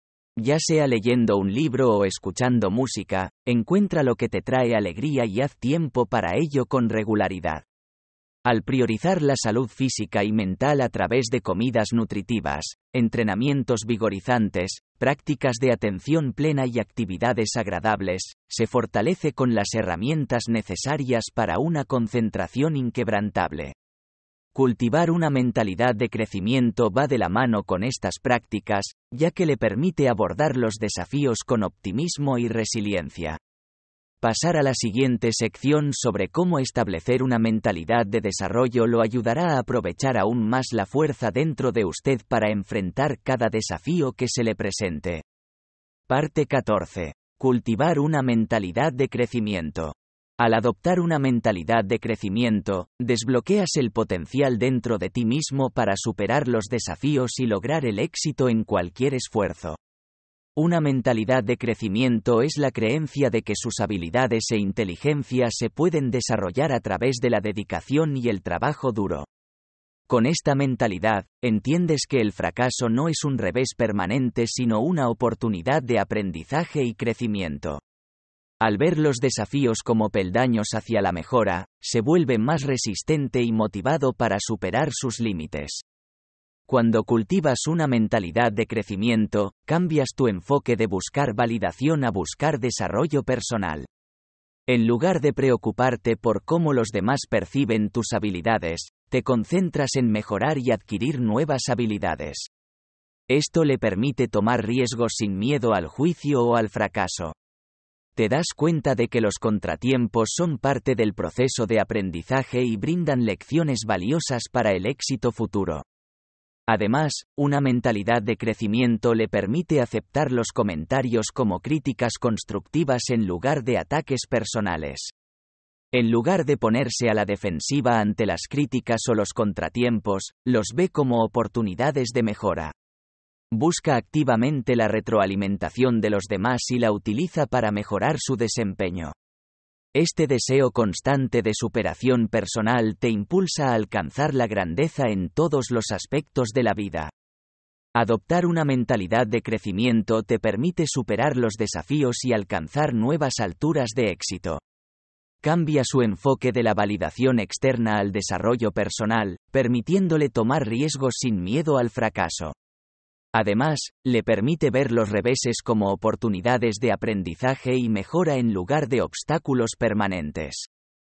Ya sea leyendo un libro o escuchando música, encuentra lo que te trae alegría y haz tiempo para ello con regularidad. Al priorizar la salud física y mental a través de comidas nutritivas, entrenamientos vigorizantes, prácticas de atención plena y actividades agradables, se fortalece con las herramientas necesarias para una concentración inquebrantable. Cultivar una mentalidad de crecimiento va de la mano con estas prácticas, ya que le permite abordar los desafíos con optimismo y resiliencia. Pasar a la siguiente sección sobre cómo establecer una mentalidad de desarrollo lo ayudará a aprovechar aún más la fuerza dentro de usted para enfrentar cada desafío que se le presente. Parte 14. Cultivar una mentalidad de crecimiento. Al adoptar una mentalidad de crecimiento, desbloqueas el potencial dentro de ti mismo para superar los desafíos y lograr el éxito en cualquier esfuerzo. Una mentalidad de crecimiento es la creencia de que sus habilidades e inteligencia se pueden desarrollar a través de la dedicación y el trabajo duro. Con esta mentalidad, entiendes que el fracaso no es un revés permanente sino una oportunidad de aprendizaje y crecimiento. Al ver los desafíos como peldaños hacia la mejora, se vuelve más resistente y motivado para superar sus límites. Cuando cultivas una mentalidad de crecimiento, cambias tu enfoque de buscar validación a buscar desarrollo personal. En lugar de preocuparte por cómo los demás perciben tus habilidades, te concentras en mejorar y adquirir nuevas habilidades. Esto le permite tomar riesgos sin miedo al juicio o al fracaso. Te das cuenta de que los contratiempos son parte del proceso de aprendizaje y brindan lecciones valiosas para el éxito futuro. Además, una mentalidad de crecimiento le permite aceptar los comentarios como críticas constructivas en lugar de ataques personales. En lugar de ponerse a la defensiva ante las críticas o los contratiempos, los ve como oportunidades de mejora. Busca activamente la retroalimentación de los demás y la utiliza para mejorar su desempeño. Este deseo constante de superación personal te impulsa a alcanzar la grandeza en todos los aspectos de la vida. Adoptar una mentalidad de crecimiento te permite superar los desafíos y alcanzar nuevas alturas de éxito. Cambia su enfoque de la validación externa al desarrollo personal, permitiéndole tomar riesgos sin miedo al fracaso. Además, le permite ver los reveses como oportunidades de aprendizaje y mejora en lugar de obstáculos permanentes.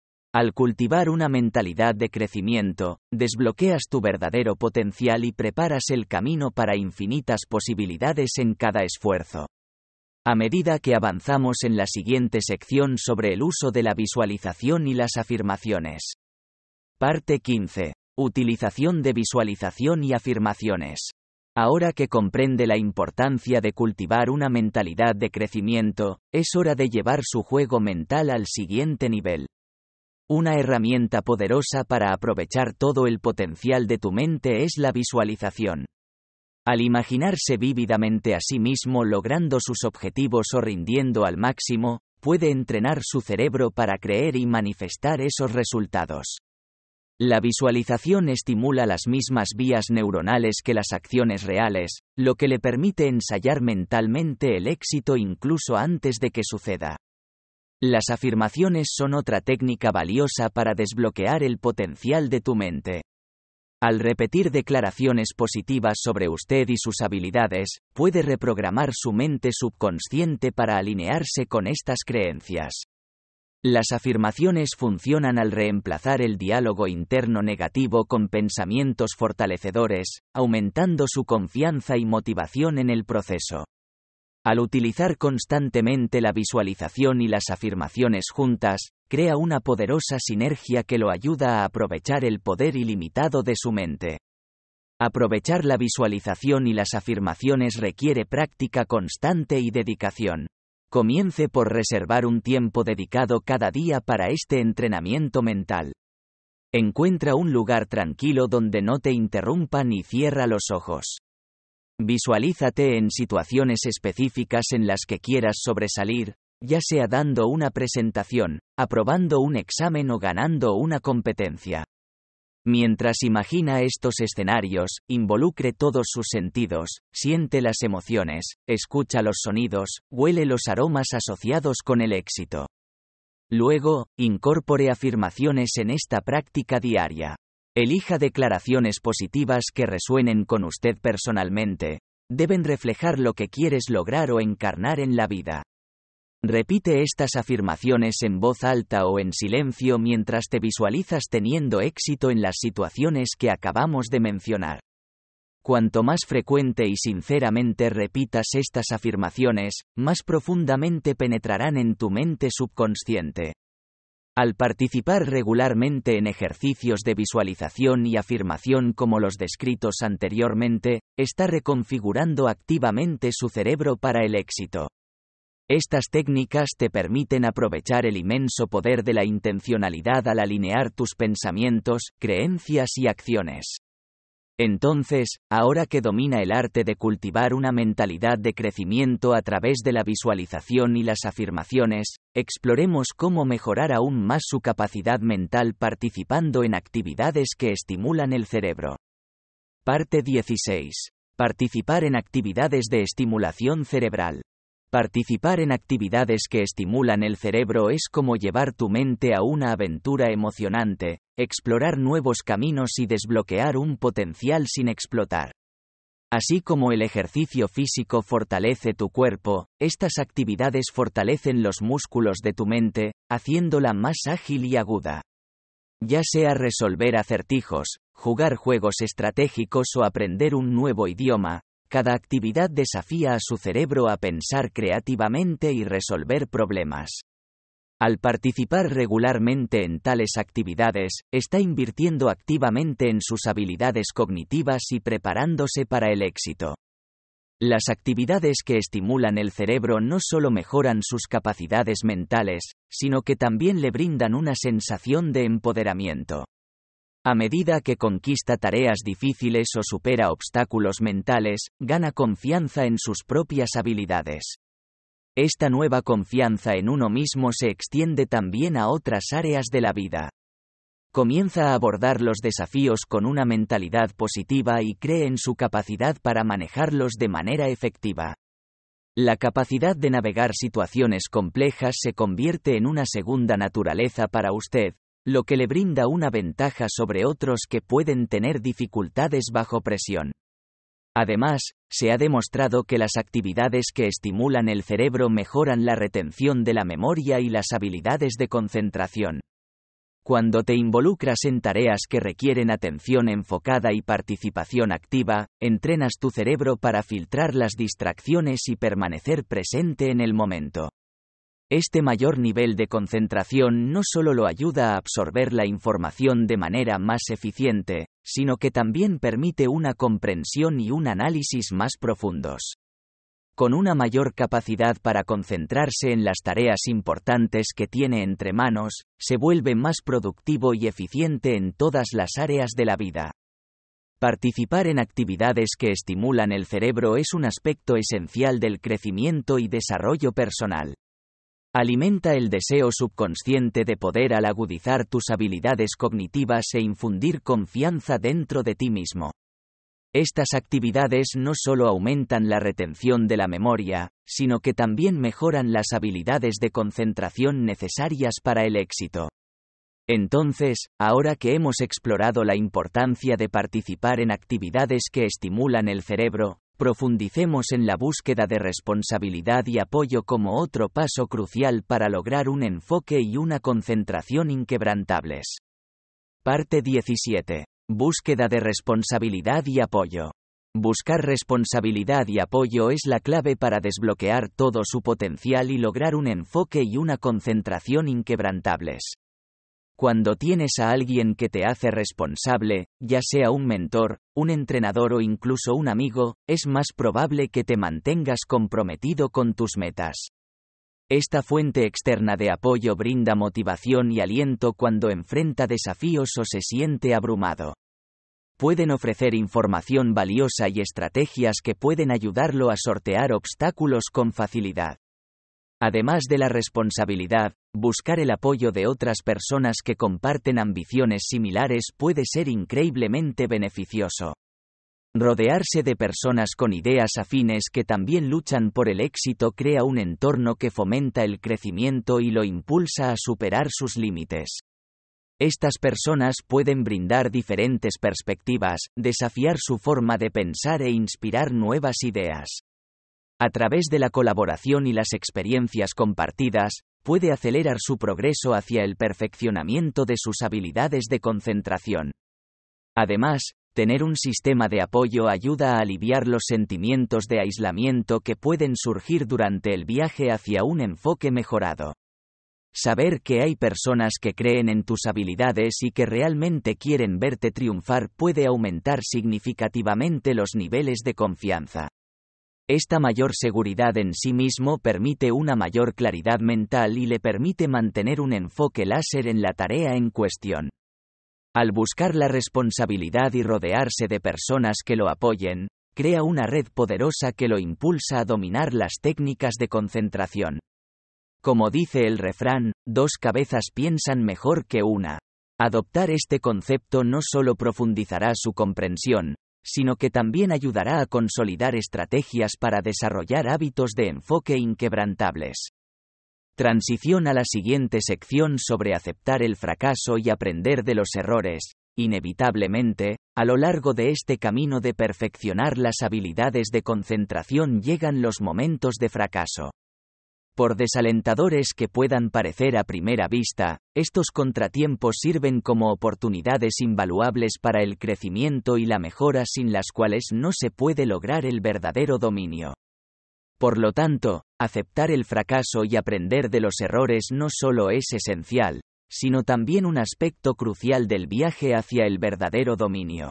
Al cultivar una mentalidad de crecimiento, desbloqueas tu verdadero potencial y preparas el camino para infinitas posibilidades en cada esfuerzo. A medida que avanzamos en la siguiente sección sobre el uso de la visualización y las afirmaciones. Parte 15. Utilización de visualización y afirmaciones. Ahora que comprende la importancia de cultivar una mentalidad de crecimiento, es hora de llevar su juego mental al siguiente nivel. Una herramienta poderosa para aprovechar todo el potencial de tu mente es la visualización. Al imaginarse vívidamente a sí mismo logrando sus objetivos o rindiendo al máximo, puede entrenar su cerebro para creer y manifestar esos resultados. La visualización estimula las mismas vías neuronales que las acciones reales, lo que le permite ensayar mentalmente el éxito incluso antes de que suceda. Las afirmaciones son otra técnica valiosa para desbloquear el potencial de tu mente. Al repetir declaraciones positivas sobre usted y sus habilidades, puede reprogramar su mente subconsciente para alinearse con estas creencias. Las afirmaciones funcionan al reemplazar el diálogo interno negativo con pensamientos fortalecedores, aumentando su confianza y motivación en el proceso. Al utilizar constantemente la visualización y las afirmaciones juntas, crea una poderosa sinergia que lo ayuda a aprovechar el poder ilimitado de su mente. Aprovechar la visualización y las afirmaciones requiere práctica constante y dedicación. Comience por reservar un tiempo dedicado cada día para este entrenamiento mental. Encuentra un lugar tranquilo donde no te interrumpan y cierra los ojos. Visualízate en situaciones específicas en las que quieras sobresalir, ya sea dando una presentación, aprobando un examen o ganando una competencia. Mientras imagina estos escenarios, involucre todos sus sentidos, siente las emociones, escucha los sonidos, huele los aromas asociados con el éxito. Luego, incorpore afirmaciones en esta práctica diaria. Elija declaraciones positivas que resuenen con usted personalmente. Deben reflejar lo que quieres lograr o encarnar en la vida. Repite estas afirmaciones en voz alta o en silencio mientras te visualizas teniendo éxito en las situaciones que acabamos de mencionar. Cuanto más frecuente y sinceramente repitas estas afirmaciones, más profundamente penetrarán en tu mente subconsciente. Al participar regularmente en ejercicios de visualización y afirmación como los descritos anteriormente, está reconfigurando activamente su cerebro para el éxito. Estas técnicas te permiten aprovechar el inmenso poder de la intencionalidad al alinear tus pensamientos, creencias y acciones. Entonces, ahora que domina el arte de cultivar una mentalidad de crecimiento a través de la visualización y las afirmaciones, exploremos cómo mejorar aún más su capacidad mental participando en actividades que estimulan el cerebro. Parte 16. Participar en actividades de estimulación cerebral. Participar en actividades que estimulan el cerebro es como llevar tu mente a una aventura emocionante, explorar nuevos caminos y desbloquear un potencial sin explotar. Así como el ejercicio físico fortalece tu cuerpo, estas actividades fortalecen los músculos de tu mente, haciéndola más ágil y aguda. Ya sea resolver acertijos, jugar juegos estratégicos o aprender un nuevo idioma, cada actividad desafía a su cerebro a pensar creativamente y resolver problemas. Al participar regularmente en tales actividades, está invirtiendo activamente en sus habilidades cognitivas y preparándose para el éxito. Las actividades que estimulan el cerebro no solo mejoran sus capacidades mentales, sino que también le brindan una sensación de empoderamiento. A medida que conquista tareas difíciles o supera obstáculos mentales, gana confianza en sus propias habilidades. Esta nueva confianza en uno mismo se extiende también a otras áreas de la vida. Comienza a abordar los desafíos con una mentalidad positiva y cree en su capacidad para manejarlos de manera efectiva. La capacidad de navegar situaciones complejas se convierte en una segunda naturaleza para usted, lo que le brinda una ventaja sobre otros que pueden tener dificultades bajo presión. Además, se ha demostrado que las actividades que estimulan el cerebro mejoran la retención de la memoria y las habilidades de concentración. Cuando te involucras en tareas que requieren atención enfocada y participación activa, entrenas tu cerebro para filtrar las distracciones y permanecer presente en el momento. Este mayor nivel de concentración no solo lo ayuda a absorber la información de manera más eficiente, sino que también permite una comprensión y un análisis más profundos. Con una mayor capacidad para concentrarse en las tareas importantes que tiene entre manos, se vuelve más productivo y eficiente en todas las áreas de la vida. Participar en actividades que estimulan el cerebro es un aspecto esencial del crecimiento y desarrollo personal. Alimenta el deseo subconsciente de poder al agudizar tus habilidades cognitivas e infundir confianza dentro de ti mismo. Estas actividades no solo aumentan la retención de la memoria, sino que también mejoran las habilidades de concentración necesarias para el éxito. Entonces, ahora que hemos explorado la importancia de participar en actividades que estimulan el cerebro, profundicemos en la búsqueda de responsabilidad y apoyo como otro paso crucial para lograr un enfoque y una concentración inquebrantables. Parte 17. Búsqueda de responsabilidad y apoyo. Buscar responsabilidad y apoyo es la clave para desbloquear todo su potencial y lograr un enfoque y una concentración inquebrantables. Cuando tienes a alguien que te hace responsable, ya sea un mentor, un entrenador o incluso un amigo, es más probable que te mantengas comprometido con tus metas. Esta fuente externa de apoyo brinda motivación y aliento cuando enfrenta desafíos o se siente abrumado. Pueden ofrecer información valiosa y estrategias que pueden ayudarlo a sortear obstáculos con facilidad. Además de la responsabilidad, buscar el apoyo de otras personas que comparten ambiciones similares puede ser increíblemente beneficioso. Rodearse de personas con ideas afines que también luchan por el éxito crea un entorno que fomenta el crecimiento y lo impulsa a superar sus límites. Estas personas pueden brindar diferentes perspectivas, desafiar su forma de pensar e inspirar nuevas ideas. A través de la colaboración y las experiencias compartidas, puede acelerar su progreso hacia el perfeccionamiento de sus habilidades de concentración. Además, tener un sistema de apoyo ayuda a aliviar los sentimientos de aislamiento que pueden surgir durante el viaje hacia un enfoque mejorado. Saber que hay personas que creen en tus habilidades y que realmente quieren verte triunfar puede aumentar significativamente los niveles de confianza. Esta mayor seguridad en sí mismo permite una mayor claridad mental y le permite mantener un enfoque láser en la tarea en cuestión. Al buscar la responsabilidad y rodearse de personas que lo apoyen, crea una red poderosa que lo impulsa a dominar las técnicas de concentración. Como dice el refrán, 2 cabezas piensan mejor que una. Adoptar este concepto no solo profundizará su comprensión, sino que también ayudará a consolidar estrategias para desarrollar hábitos de enfoque inquebrantables. Transición a la siguiente sección sobre aceptar el fracaso y aprender de los errores. Inevitablemente, a lo largo de este camino de perfeccionar las habilidades de concentración llegan los momentos de fracaso. Por desalentadores que puedan parecer a primera vista, estos contratiempos sirven como oportunidades invaluables para el crecimiento y la mejora sin las cuales no se puede lograr el verdadero dominio. Por lo tanto, aceptar el fracaso y aprender de los errores no solo es esencial, sino también un aspecto crucial del viaje hacia el verdadero dominio.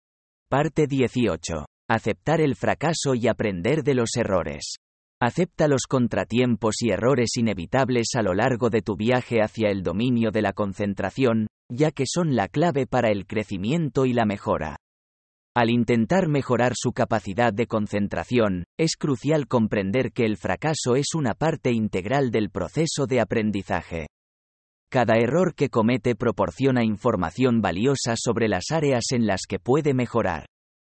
Parte 18. Aceptar el fracaso y aprender de los errores. Acepta los contratiempos y errores inevitables a lo largo de tu viaje hacia el dominio de la concentración, ya que son la clave para el crecimiento y la mejora. Al intentar mejorar su capacidad de concentración, es crucial comprender que el fracaso es una parte integral del proceso de aprendizaje. Cada error que comete proporciona información valiosa sobre las áreas en las que puede mejorar.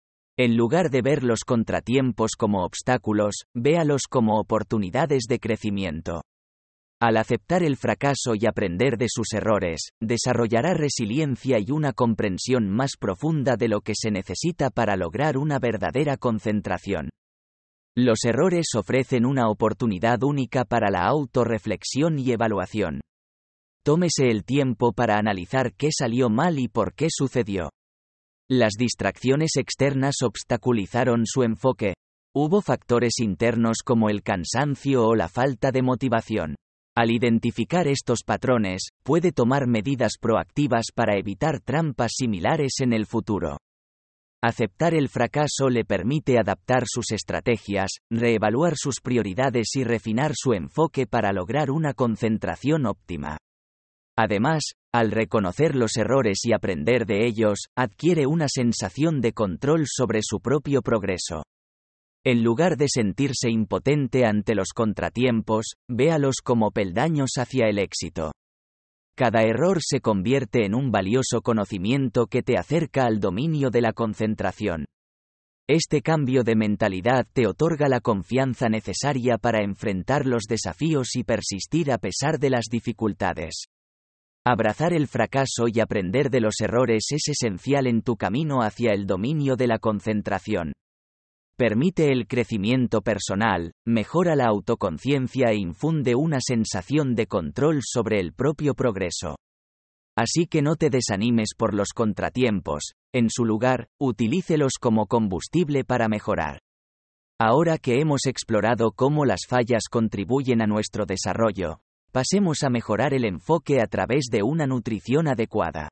En lugar de ver los contratiempos como obstáculos, véalos como oportunidades de crecimiento. Al aceptar el fracaso y aprender de sus errores, desarrollará resiliencia y una comprensión más profunda de lo que se necesita para lograr una verdadera concentración. Los errores ofrecen una oportunidad única para la autorreflexión y evaluación. Tómese el tiempo para analizar qué salió mal y por qué sucedió. Las distracciones externas obstaculizaron su enfoque. Hubo factores internos como el cansancio o la falta de motivación. Al identificar estos patrones, puede tomar medidas proactivas para evitar trampas similares en el futuro. Aceptar el fracaso le permite adaptar sus estrategias, reevaluar sus prioridades y refinar su enfoque para lograr una concentración óptima. Además, al reconocer los errores y aprender de ellos, adquiere una sensación de control sobre su propio progreso. En lugar de sentirse impotente ante los contratiempos, véalos como peldaños hacia el éxito. Cada error se convierte en un valioso conocimiento que te acerca al dominio de la concentración. Este cambio de mentalidad te otorga la confianza necesaria para enfrentar los desafíos y persistir a pesar de las dificultades. Abrazar el fracaso y aprender de los errores es esencial en tu camino hacia el dominio de la concentración. Permite el crecimiento personal, mejora la autoconciencia e infunde una sensación de control sobre el propio progreso. Así que no te desanimes por los contratiempos, en su lugar, utilícelos como combustible para mejorar. Ahora que hemos explorado cómo las fallas contribuyen a nuestro desarrollo, pasemos a mejorar el enfoque a través de una nutrición adecuada.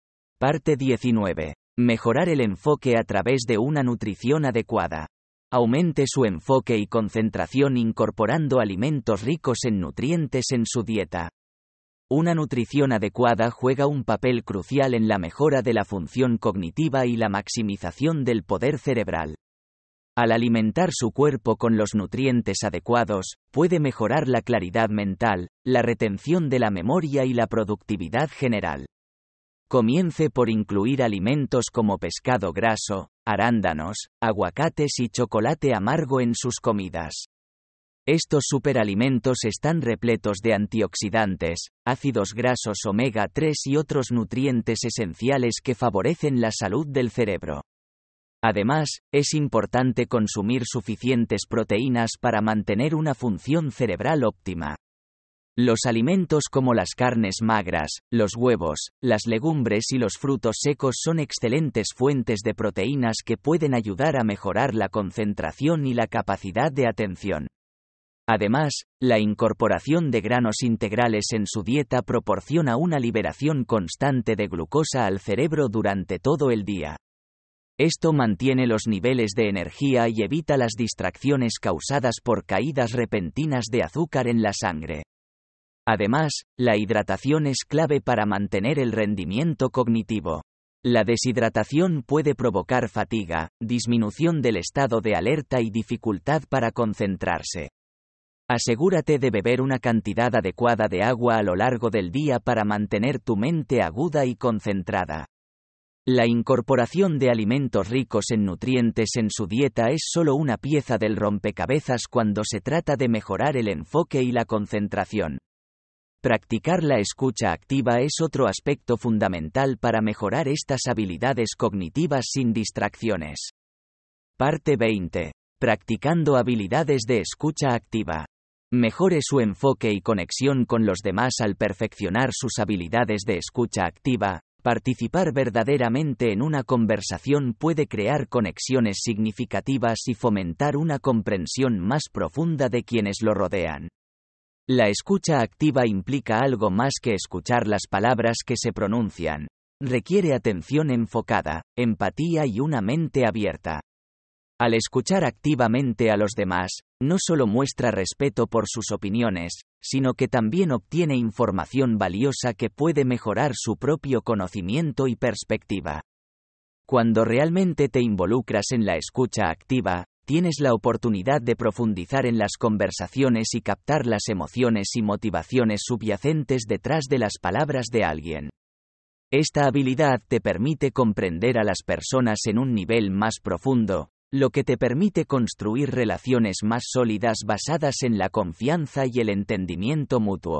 Parte 19. Mejorar el enfoque a través de una nutrición adecuada. Aumente su enfoque y concentración incorporando alimentos ricos en nutrientes en su dieta. Una nutrición adecuada juega un papel crucial en la mejora de la función cognitiva y la maximización del poder cerebral. Al alimentar su cuerpo con los nutrientes adecuados, puede mejorar la claridad mental, la retención de la memoria y la productividad general. Comience por incluir alimentos como pescado graso, arándanos, aguacates y chocolate amargo en sus comidas. Estos superalimentos están repletos de antioxidantes, ácidos grasos omega 3 y otros nutrientes esenciales que favorecen la salud del cerebro. Además, es importante consumir suficientes proteínas para mantener una función cerebral óptima. Los alimentos como las carnes magras, los huevos, las legumbres y los frutos secos son excelentes fuentes de proteínas que pueden ayudar a mejorar la concentración y la capacidad de atención. Además, la incorporación de granos integrales en su dieta proporciona una liberación constante de glucosa al cerebro durante todo el día. Esto mantiene los niveles de energía y evita las distracciones causadas por caídas repentinas de azúcar en la sangre. Además, la hidratación es clave para mantener el rendimiento cognitivo. La deshidratación puede provocar fatiga, disminución del estado de alerta y dificultad para concentrarse. Asegúrate de beber una cantidad adecuada de agua a lo largo del día para mantener tu mente aguda y concentrada. La incorporación de alimentos ricos en nutrientes en su dieta es solo una pieza del rompecabezas cuando se trata de mejorar el enfoque y la concentración. Practicar la escucha activa es otro aspecto fundamental para mejorar estas habilidades cognitivas sin distracciones. Parte 20. Practicando habilidades de escucha activa. Mejore su enfoque y conexión con los demás al perfeccionar sus habilidades de escucha activa. Participar verdaderamente en una conversación puede crear conexiones significativas y fomentar una comprensión más profunda de quienes lo rodean. La escucha activa implica algo más que escuchar las palabras que se pronuncian. Requiere atención enfocada, empatía y una mente abierta. Al escuchar activamente a los demás, no solo muestra respeto por sus opiniones, sino que también obtiene información valiosa que puede mejorar su propio conocimiento y perspectiva. Cuando realmente te involucras en la escucha activa, tienes la oportunidad de profundizar en las conversaciones y captar las emociones y motivaciones subyacentes detrás de las palabras de alguien. Esta habilidad te permite comprender a las personas en un nivel más profundo, lo que te permite construir relaciones más sólidas basadas en la confianza y el entendimiento mutuo.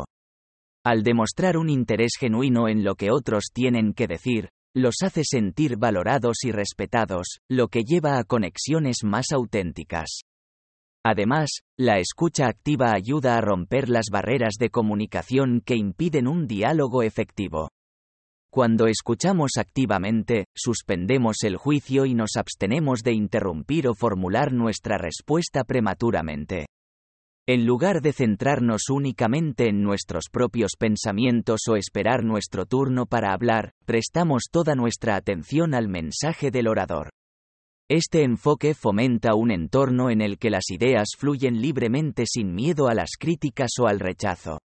Al demostrar un interés genuino en lo que otros tienen que decir, los hace sentir valorados y respetados, lo que lleva a conexiones más auténticas. Además, la escucha activa ayuda a romper las barreras de comunicación que impiden un diálogo efectivo. Cuando escuchamos activamente, suspendemos el juicio y nos abstenemos de interrumpir o formular nuestra respuesta prematuramente. En lugar de centrarnos únicamente en nuestros propios pensamientos o esperar nuestro turno para hablar, prestamos toda nuestra atención al mensaje del orador. Este enfoque fomenta un entorno en el que las ideas fluyen libremente sin miedo a las críticas o al rechazo.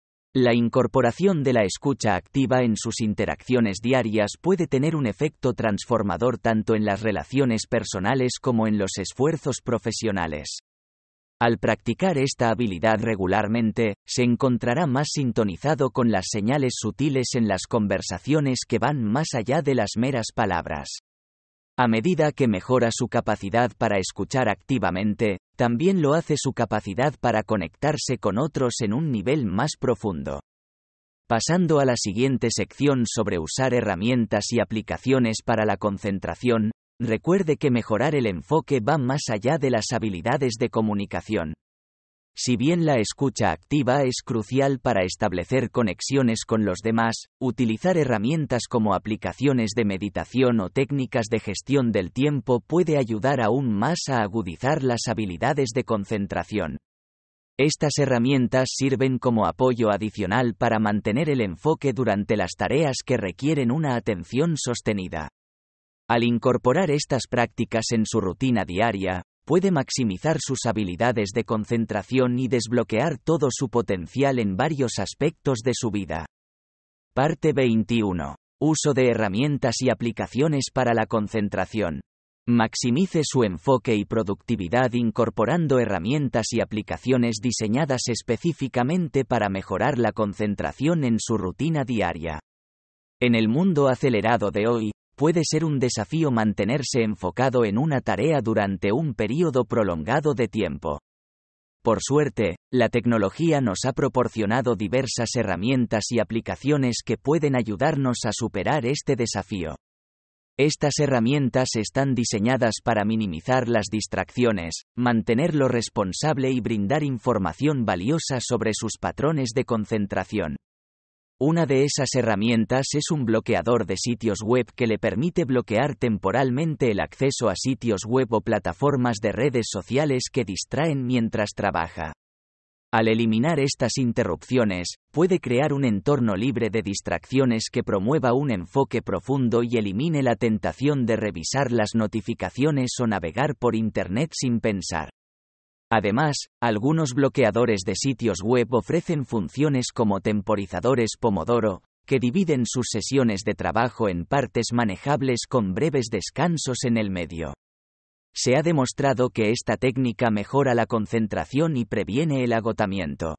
La incorporación de la escucha activa en sus interacciones diarias puede tener un efecto transformador tanto en las relaciones personales como en los esfuerzos profesionales. Al practicar esta habilidad regularmente, se encontrará más sintonizado con las señales sutiles en las conversaciones que van más allá de las meras palabras. A medida que mejora su capacidad para escuchar activamente, también lo hace su capacidad para conectarse con otros en un nivel más profundo. Pasando a la siguiente sección sobre usar herramientas y aplicaciones para la concentración, recuerde que mejorar el enfoque va más allá de las habilidades de comunicación. Si bien la escucha activa es crucial para establecer conexiones con los demás, utilizar herramientas como aplicaciones de meditación o técnicas de gestión del tiempo puede ayudar aún más a agudizar las habilidades de concentración. Estas herramientas sirven como apoyo adicional para mantener el enfoque durante las tareas que requieren una atención sostenida. Al incorporar estas prácticas en su rutina diaria, puede maximizar sus habilidades de concentración y desbloquear todo su potencial en varios aspectos de su vida. Parte 21. Uso de herramientas y aplicaciones para la concentración. Maximice su enfoque y productividad incorporando herramientas y aplicaciones diseñadas específicamente para mejorar la concentración en su rutina diaria. En el mundo acelerado de hoy, puede ser un desafío mantenerse enfocado en una tarea durante un período prolongado de tiempo. Por suerte, la tecnología nos ha proporcionado diversas herramientas y aplicaciones que pueden ayudarnos a superar este desafío. Estas herramientas están diseñadas para minimizar las distracciones, mantenerlo responsable y brindar información valiosa sobre sus patrones de concentración. Una de esas herramientas es un bloqueador de sitios web que le permite bloquear temporalmente el acceso a sitios web o plataformas de redes sociales que distraen mientras trabaja. Al eliminar estas interrupciones, puede crear un entorno libre de distracciones que promueva un enfoque profundo y elimine la tentación de revisar las notificaciones o navegar por Internet sin pensar. Además, algunos bloqueadores de sitios web ofrecen funciones como temporizadores Pomodoro, que dividen sus sesiones de trabajo en partes manejables con breves descansos en el medio. Se ha demostrado que esta técnica mejora la concentración y previene el agotamiento.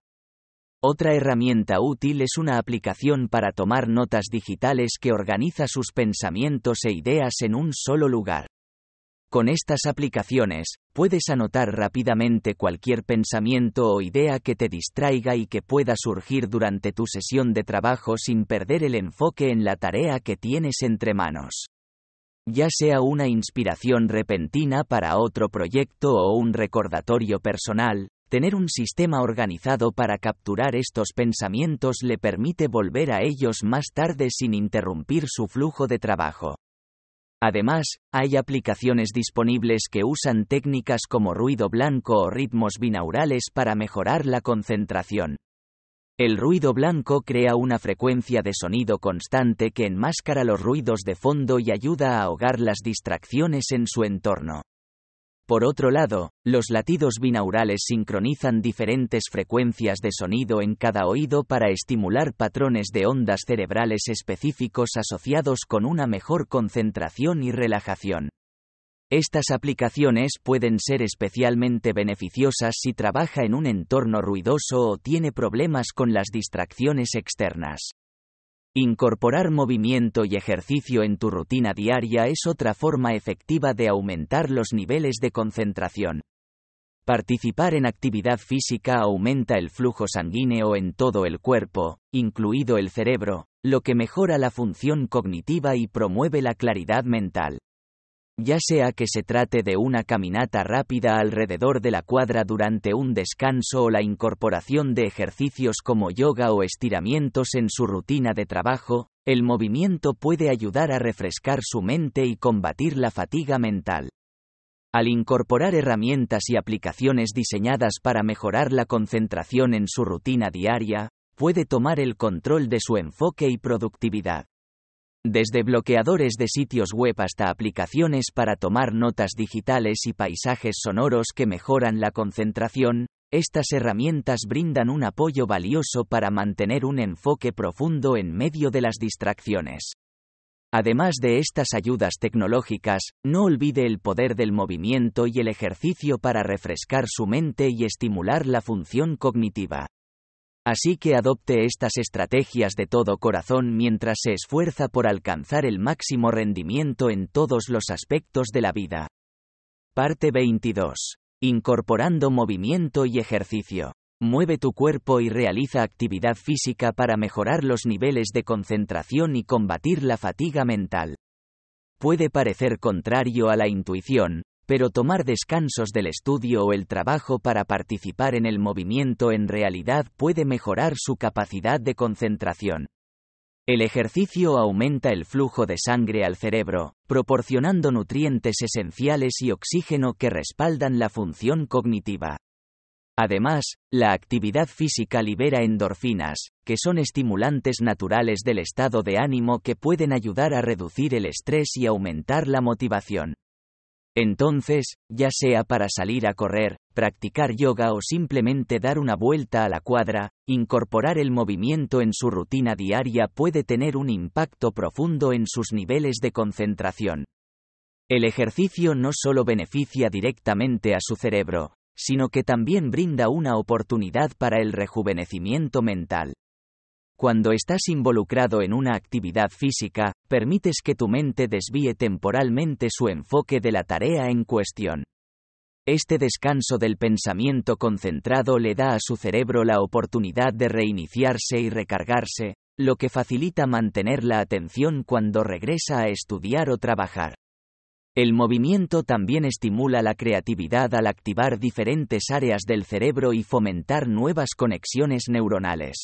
Otra herramienta útil es una aplicación para tomar notas digitales que organiza sus pensamientos e ideas en un solo lugar. Con estas aplicaciones, puedes anotar rápidamente cualquier pensamiento o idea que te distraiga y que pueda surgir durante tu sesión de trabajo sin perder el enfoque en la tarea que tienes entre manos. Ya sea una inspiración repentina para otro proyecto o un recordatorio personal, tener un sistema organizado para capturar estos pensamientos le permite volver a ellos más tarde sin interrumpir su flujo de trabajo. Además, hay aplicaciones disponibles que usan técnicas como ruido blanco o ritmos binaurales para mejorar la concentración. El ruido blanco crea una frecuencia de sonido constante que enmascara los ruidos de fondo y ayuda a ahogar las distracciones en su entorno. Por otro lado, los latidos binaurales sincronizan diferentes frecuencias de sonido en cada oído para estimular patrones de ondas cerebrales específicos asociados con una mejor concentración y relajación. Estas aplicaciones pueden ser especialmente beneficiosas si trabaja en un entorno ruidoso o tiene problemas con las distracciones externas. Incorporar movimiento y ejercicio en tu rutina diaria es otra forma efectiva de aumentar los niveles de concentración. Participar en actividad física aumenta el flujo sanguíneo en todo el cuerpo, incluido el cerebro, lo que mejora la función cognitiva y promueve la claridad mental. Ya sea que se trate de una caminata rápida alrededor de la cuadra durante un descanso o la incorporación de ejercicios como yoga o estiramientos en su rutina de trabajo, el movimiento puede ayudar a refrescar su mente y combatir la fatiga mental. Al incorporar herramientas y aplicaciones diseñadas para mejorar la concentración en su rutina diaria, puede tomar el control de su enfoque y productividad. Desde bloqueadores de sitios web hasta aplicaciones para tomar notas digitales y paisajes sonoros que mejoran la concentración, estas herramientas brindan un apoyo valioso para mantener un enfoque profundo en medio de las distracciones. Además de estas ayudas tecnológicas, no olvide el poder del movimiento y el ejercicio para refrescar su mente y estimular la función cognitiva. Así que adopte estas estrategias de todo corazón mientras se esfuerza por alcanzar el máximo rendimiento en todos los aspectos de la vida. Parte 22. Incorporando movimiento y ejercicio. Mueve tu cuerpo y realiza actividad física para mejorar los niveles de concentración y combatir la fatiga mental. Puede parecer contrario a la intuición, pero tomar descansos del estudio o el trabajo para participar en el movimiento en realidad puede mejorar su capacidad de concentración. El ejercicio aumenta el flujo de sangre al cerebro, proporcionando nutrientes esenciales y oxígeno que respaldan la función cognitiva. Además, la actividad física libera endorfinas, que son estimulantes naturales del estado de ánimo que pueden ayudar a reducir el estrés y aumentar la motivación. Entonces, ya sea para salir a correr, practicar yoga o simplemente dar una vuelta a la cuadra, incorporar el movimiento en su rutina diaria puede tener un impacto profundo en sus niveles de concentración. El ejercicio no solo beneficia directamente a su cerebro, sino que también brinda una oportunidad para el rejuvenecimiento mental. Cuando estás involucrado en una actividad física, permites que tu mente desvíe temporalmente su enfoque de la tarea en cuestión. Este descanso del pensamiento concentrado le da a su cerebro la oportunidad de reiniciarse y recargarse, lo que facilita mantener la atención cuando regresa a estudiar o trabajar. El movimiento también estimula la creatividad al activar diferentes áreas del cerebro y fomentar nuevas conexiones neuronales.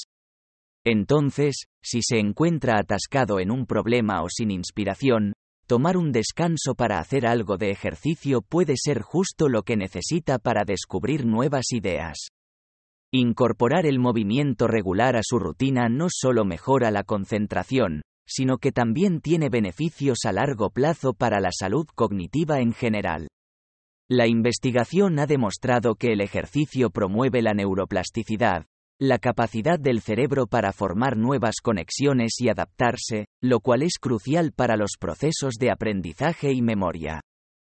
Entonces, si se encuentra atascado en un problema o sin inspiración, tomar un descanso para hacer algo de ejercicio puede ser justo lo que necesita para descubrir nuevas ideas. Incorporar el movimiento regular a su rutina no solo mejora la concentración, sino que también tiene beneficios a largo plazo para la salud cognitiva en general. La investigación ha demostrado que el ejercicio promueve la neuroplasticidad, la capacidad del cerebro para formar nuevas conexiones y adaptarse, lo cual es crucial para los procesos de aprendizaje y memoria.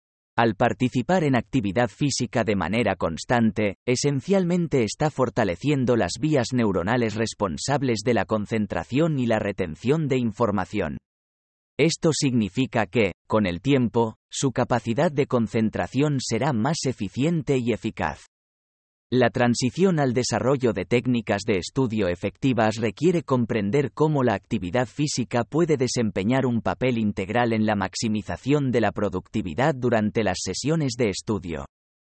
Al participar en actividad física de manera constante, esencialmente está fortaleciendo las vías neuronales responsables de la concentración y la retención de información. Esto significa que, con el tiempo, su capacidad de concentración será más eficiente y eficaz. La transición al desarrollo de técnicas de estudio efectivas requiere comprender cómo la actividad física puede desempeñar un papel integral en la maximización de la productividad durante las sesiones de estudio.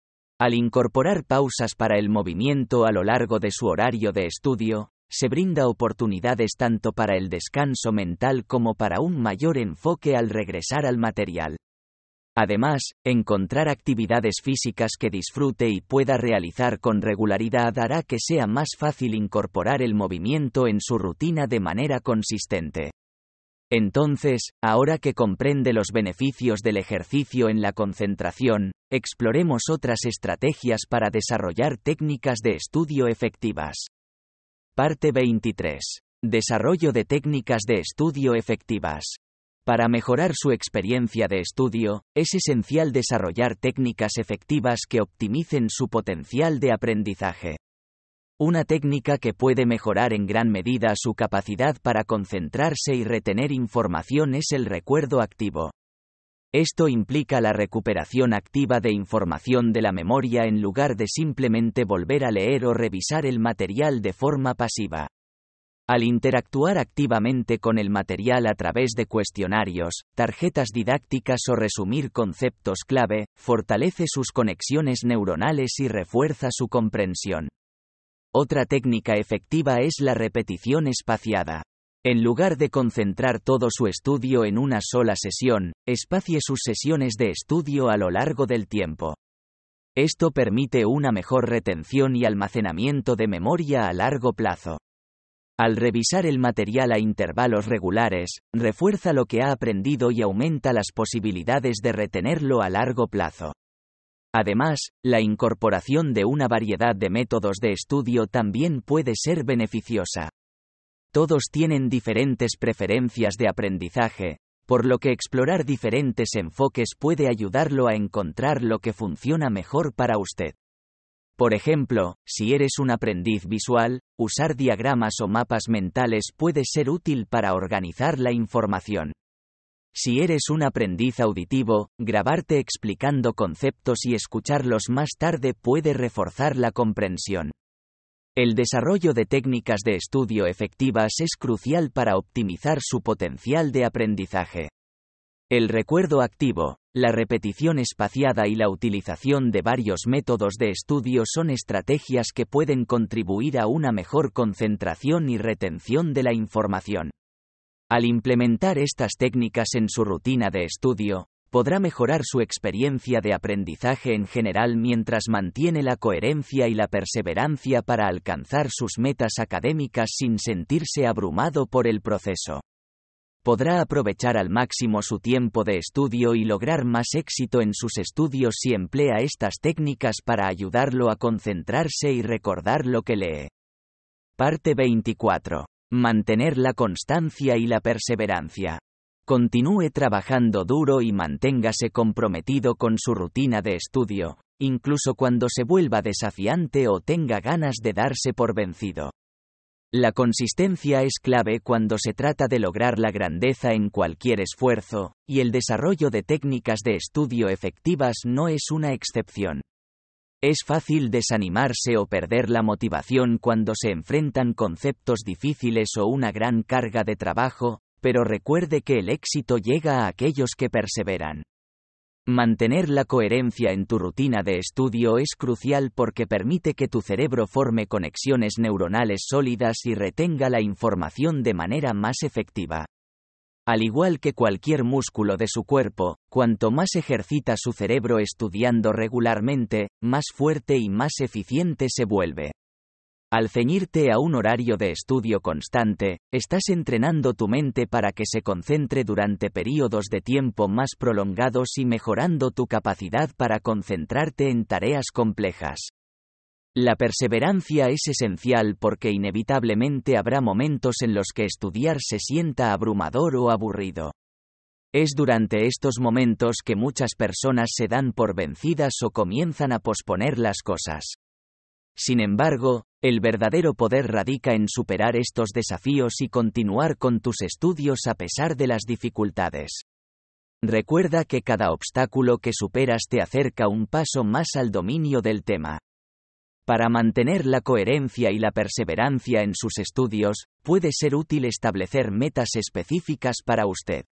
Al incorporar pausas para el movimiento a lo largo de su horario de estudio, se brinda oportunidades tanto para el descanso mental como para un mayor enfoque al regresar al material. Además, encontrar actividades físicas que disfrute y pueda realizar con regularidad hará que sea más fácil incorporar el movimiento en su rutina de manera consistente. Entonces, ahora que comprende los beneficios del ejercicio en la concentración, exploremos otras estrategias para desarrollar técnicas de estudio efectivas. Parte 23. Desarrollo de técnicas de estudio efectivas. Para mejorar su experiencia de estudio, es esencial desarrollar técnicas efectivas que optimicen su potencial de aprendizaje. Una técnica que puede mejorar en gran medida su capacidad para concentrarse y retener información es el recuerdo activo. Esto implica la recuperación activa de información de la memoria en lugar de simplemente volver a leer o revisar el material de forma pasiva. Al interactuar activamente con el material a través de cuestionarios, tarjetas didácticas o resumir conceptos clave, fortalece sus conexiones neuronales y refuerza su comprensión. Otra técnica efectiva es la repetición espaciada. En lugar de concentrar todo su estudio en una sola sesión, espacie sus sesiones de estudio a lo largo del tiempo. Esto permite una mejor retención y almacenamiento de memoria a largo plazo. Al revisar el material a intervalos regulares, refuerza lo que ha aprendido y aumenta las posibilidades de retenerlo a largo plazo. Además, la incorporación de una variedad de métodos de estudio también puede ser beneficiosa. Todos tienen diferentes preferencias de aprendizaje, por lo que explorar diferentes enfoques puede ayudarlo a encontrar lo que funciona mejor para usted. Por ejemplo, si eres un aprendiz visual, usar diagramas o mapas mentales puede ser útil para organizar la información. Si eres un aprendiz auditivo, grabarte explicando conceptos y escucharlos más tarde puede reforzar la comprensión. El desarrollo de técnicas de estudio efectivas es crucial para optimizar su potencial de aprendizaje. El recuerdo activo, la repetición espaciada y la utilización de varios métodos de estudio son estrategias que pueden contribuir a una mejor concentración y retención de la información. Al implementar estas técnicas en su rutina de estudio, podrá mejorar su experiencia de aprendizaje en general mientras mantiene la coherencia y la perseverancia para alcanzar sus metas académicas sin sentirse abrumado por el proceso. Podrá aprovechar al máximo su tiempo de estudio y lograr más éxito en sus estudios si emplea estas técnicas para ayudarlo a concentrarse y recordar lo que lee. Parte 24. Mantener la constancia y la perseverancia. Continúe trabajando duro y manténgase comprometido con su rutina de estudio, incluso cuando se vuelva desafiante o tenga ganas de darse por vencido. La consistencia es clave cuando se trata de lograr la grandeza en cualquier esfuerzo, y el desarrollo de técnicas de estudio efectivas no es una excepción. Es fácil desanimarse o perder la motivación cuando se enfrentan conceptos difíciles o una gran carga de trabajo, pero recuerde que el éxito llega a aquellos que perseveran. Mantener la coherencia en tu rutina de estudio es crucial porque permite que tu cerebro forme conexiones neuronales sólidas y retenga la información de manera más efectiva. Al igual que cualquier músculo de su cuerpo, cuanto más ejercita su cerebro estudiando regularmente, más fuerte y más eficiente se vuelve. Al ceñirte a un horario de estudio constante, estás entrenando tu mente para que se concentre durante períodos de tiempo más prolongados y mejorando tu capacidad para concentrarte en tareas complejas. La perseverancia es esencial porque inevitablemente habrá momentos en los que estudiar se sienta abrumador o aburrido. Es durante estos momentos que muchas personas se dan por vencidas o comienzan a posponer las cosas. Sin embargo, el verdadero poder radica en superar estos desafíos y continuar con tus estudios a pesar de las dificultades. Recuerda que cada obstáculo que superas te acerca un paso más al dominio del tema. Para mantener la coherencia y la perseverancia en sus estudios, puede ser útil establecer metas específicas para usted.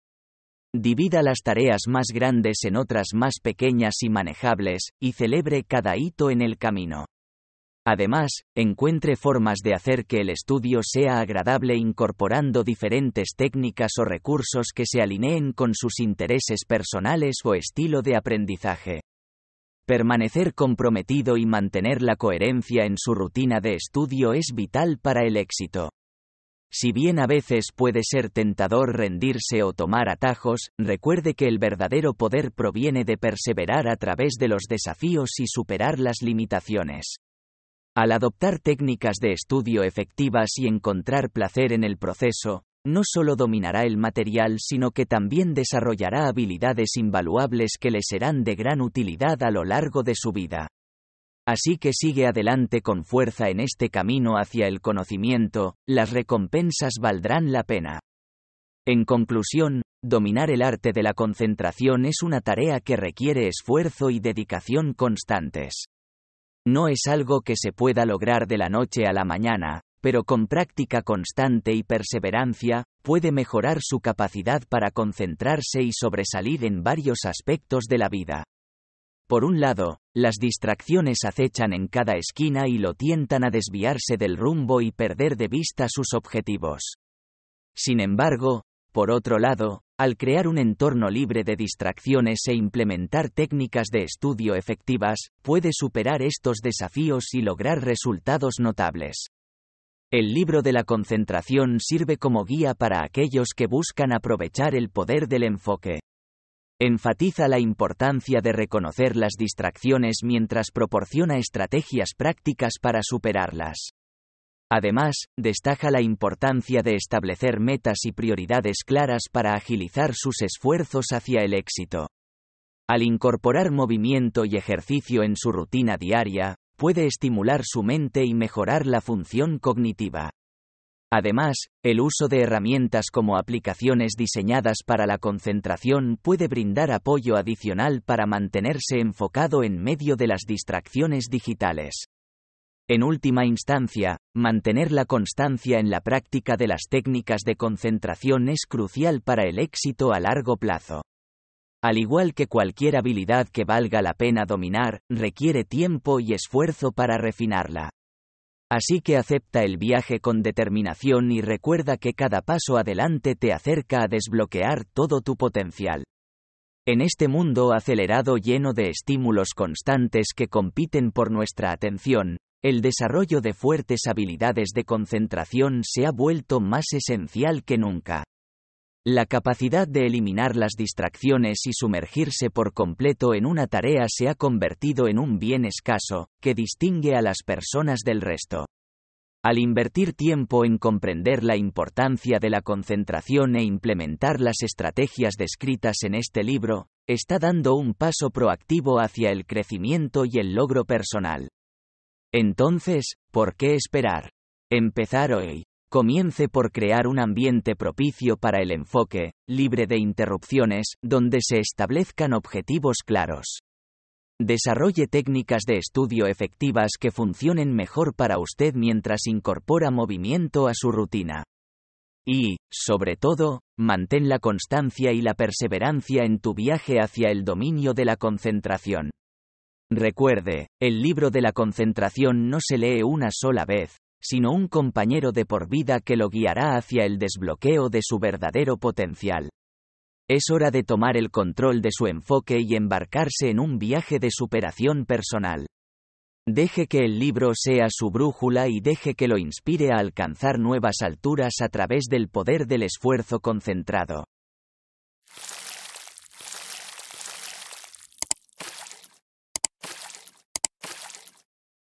Divida las tareas más grandes en otras más pequeñas y manejables, y celebre cada hito en el camino. Además, encuentre formas de hacer que el estudio sea agradable incorporando diferentes técnicas o recursos que se alineen con sus intereses personales o estilo de aprendizaje. Permanecer comprometido y mantener la coherencia en su rutina de estudio es vital para el éxito. Si bien a veces puede ser tentador rendirse o tomar atajos, recuerde que el verdadero poder proviene de perseverar a través de los desafíos y superar las limitaciones. Al adoptar técnicas de estudio efectivas y encontrar placer en el proceso, no solo dominará el material sino que también desarrollará habilidades invaluables que le serán de gran utilidad a lo largo de su vida. Así que sigue adelante con fuerza en este camino hacia el conocimiento, las recompensas valdrán la pena. En conclusión, dominar el arte de la concentración es una tarea que requiere esfuerzo y dedicación constantes. No es algo que se pueda lograr de la noche a la mañana, pero con práctica constante y perseverancia, puede mejorar su capacidad para concentrarse y sobresalir en varios aspectos de la vida. Por un lado, las distracciones acechan en cada esquina y lo tientan a desviarse del rumbo y perder de vista sus objetivos. Sin embargo, por otro lado, al crear un entorno libre de distracciones e implementar técnicas de estudio efectivas, puede superar estos desafíos y lograr resultados notables. El libro de la concentración sirve como guía para aquellos que buscan aprovechar el poder del enfoque. Enfatiza la importancia de reconocer las distracciones mientras proporciona estrategias prácticas para superarlas. Además, destaca la importancia de establecer metas y prioridades claras para agilizar sus esfuerzos hacia el éxito. Al incorporar movimiento y ejercicio en su rutina diaria, puede estimular su mente y mejorar la función cognitiva. Además, el uso de herramientas como aplicaciones diseñadas para la concentración puede brindar apoyo adicional para mantenerse enfocado en medio de las distracciones digitales. En última instancia, mantener la constancia en la práctica de las técnicas de concentración es crucial para el éxito a largo plazo. Al igual que cualquier habilidad que valga la pena dominar, requiere tiempo y esfuerzo para refinarla. Así que acepta el viaje con determinación y recuerda que cada paso adelante te acerca a desbloquear todo tu potencial. En este mundo acelerado lleno de estímulos constantes que compiten por nuestra atención, el desarrollo de fuertes habilidades de concentración se ha vuelto más esencial que nunca. La capacidad de eliminar las distracciones y sumergirse por completo en una tarea se ha convertido en un bien escaso, que distingue a las personas del resto. Al invertir tiempo en comprender la importancia de la concentración e implementar las estrategias descritas en este libro, está dando un paso proactivo hacia el crecimiento y el logro personal. Entonces, ¿por qué esperar? Empezar hoy. Comience por crear un ambiente propicio para el enfoque, libre de interrupciones, donde se establezcan objetivos claros. Desarrolle técnicas de estudio efectivas que funcionen mejor para usted mientras incorpora movimiento a su rutina. Y, sobre todo, mantén la constancia y la perseverancia en tu viaje hacia el dominio de la concentración. Recuerde, el libro de la concentración no se lee una sola vez, sino un compañero de por vida que lo guiará hacia el desbloqueo de su verdadero potencial. Es hora de tomar el control de su enfoque y embarcarse en un viaje de superación personal. Deje que el libro sea su brújula y deje que lo inspire a alcanzar nuevas alturas a través del poder del esfuerzo concentrado.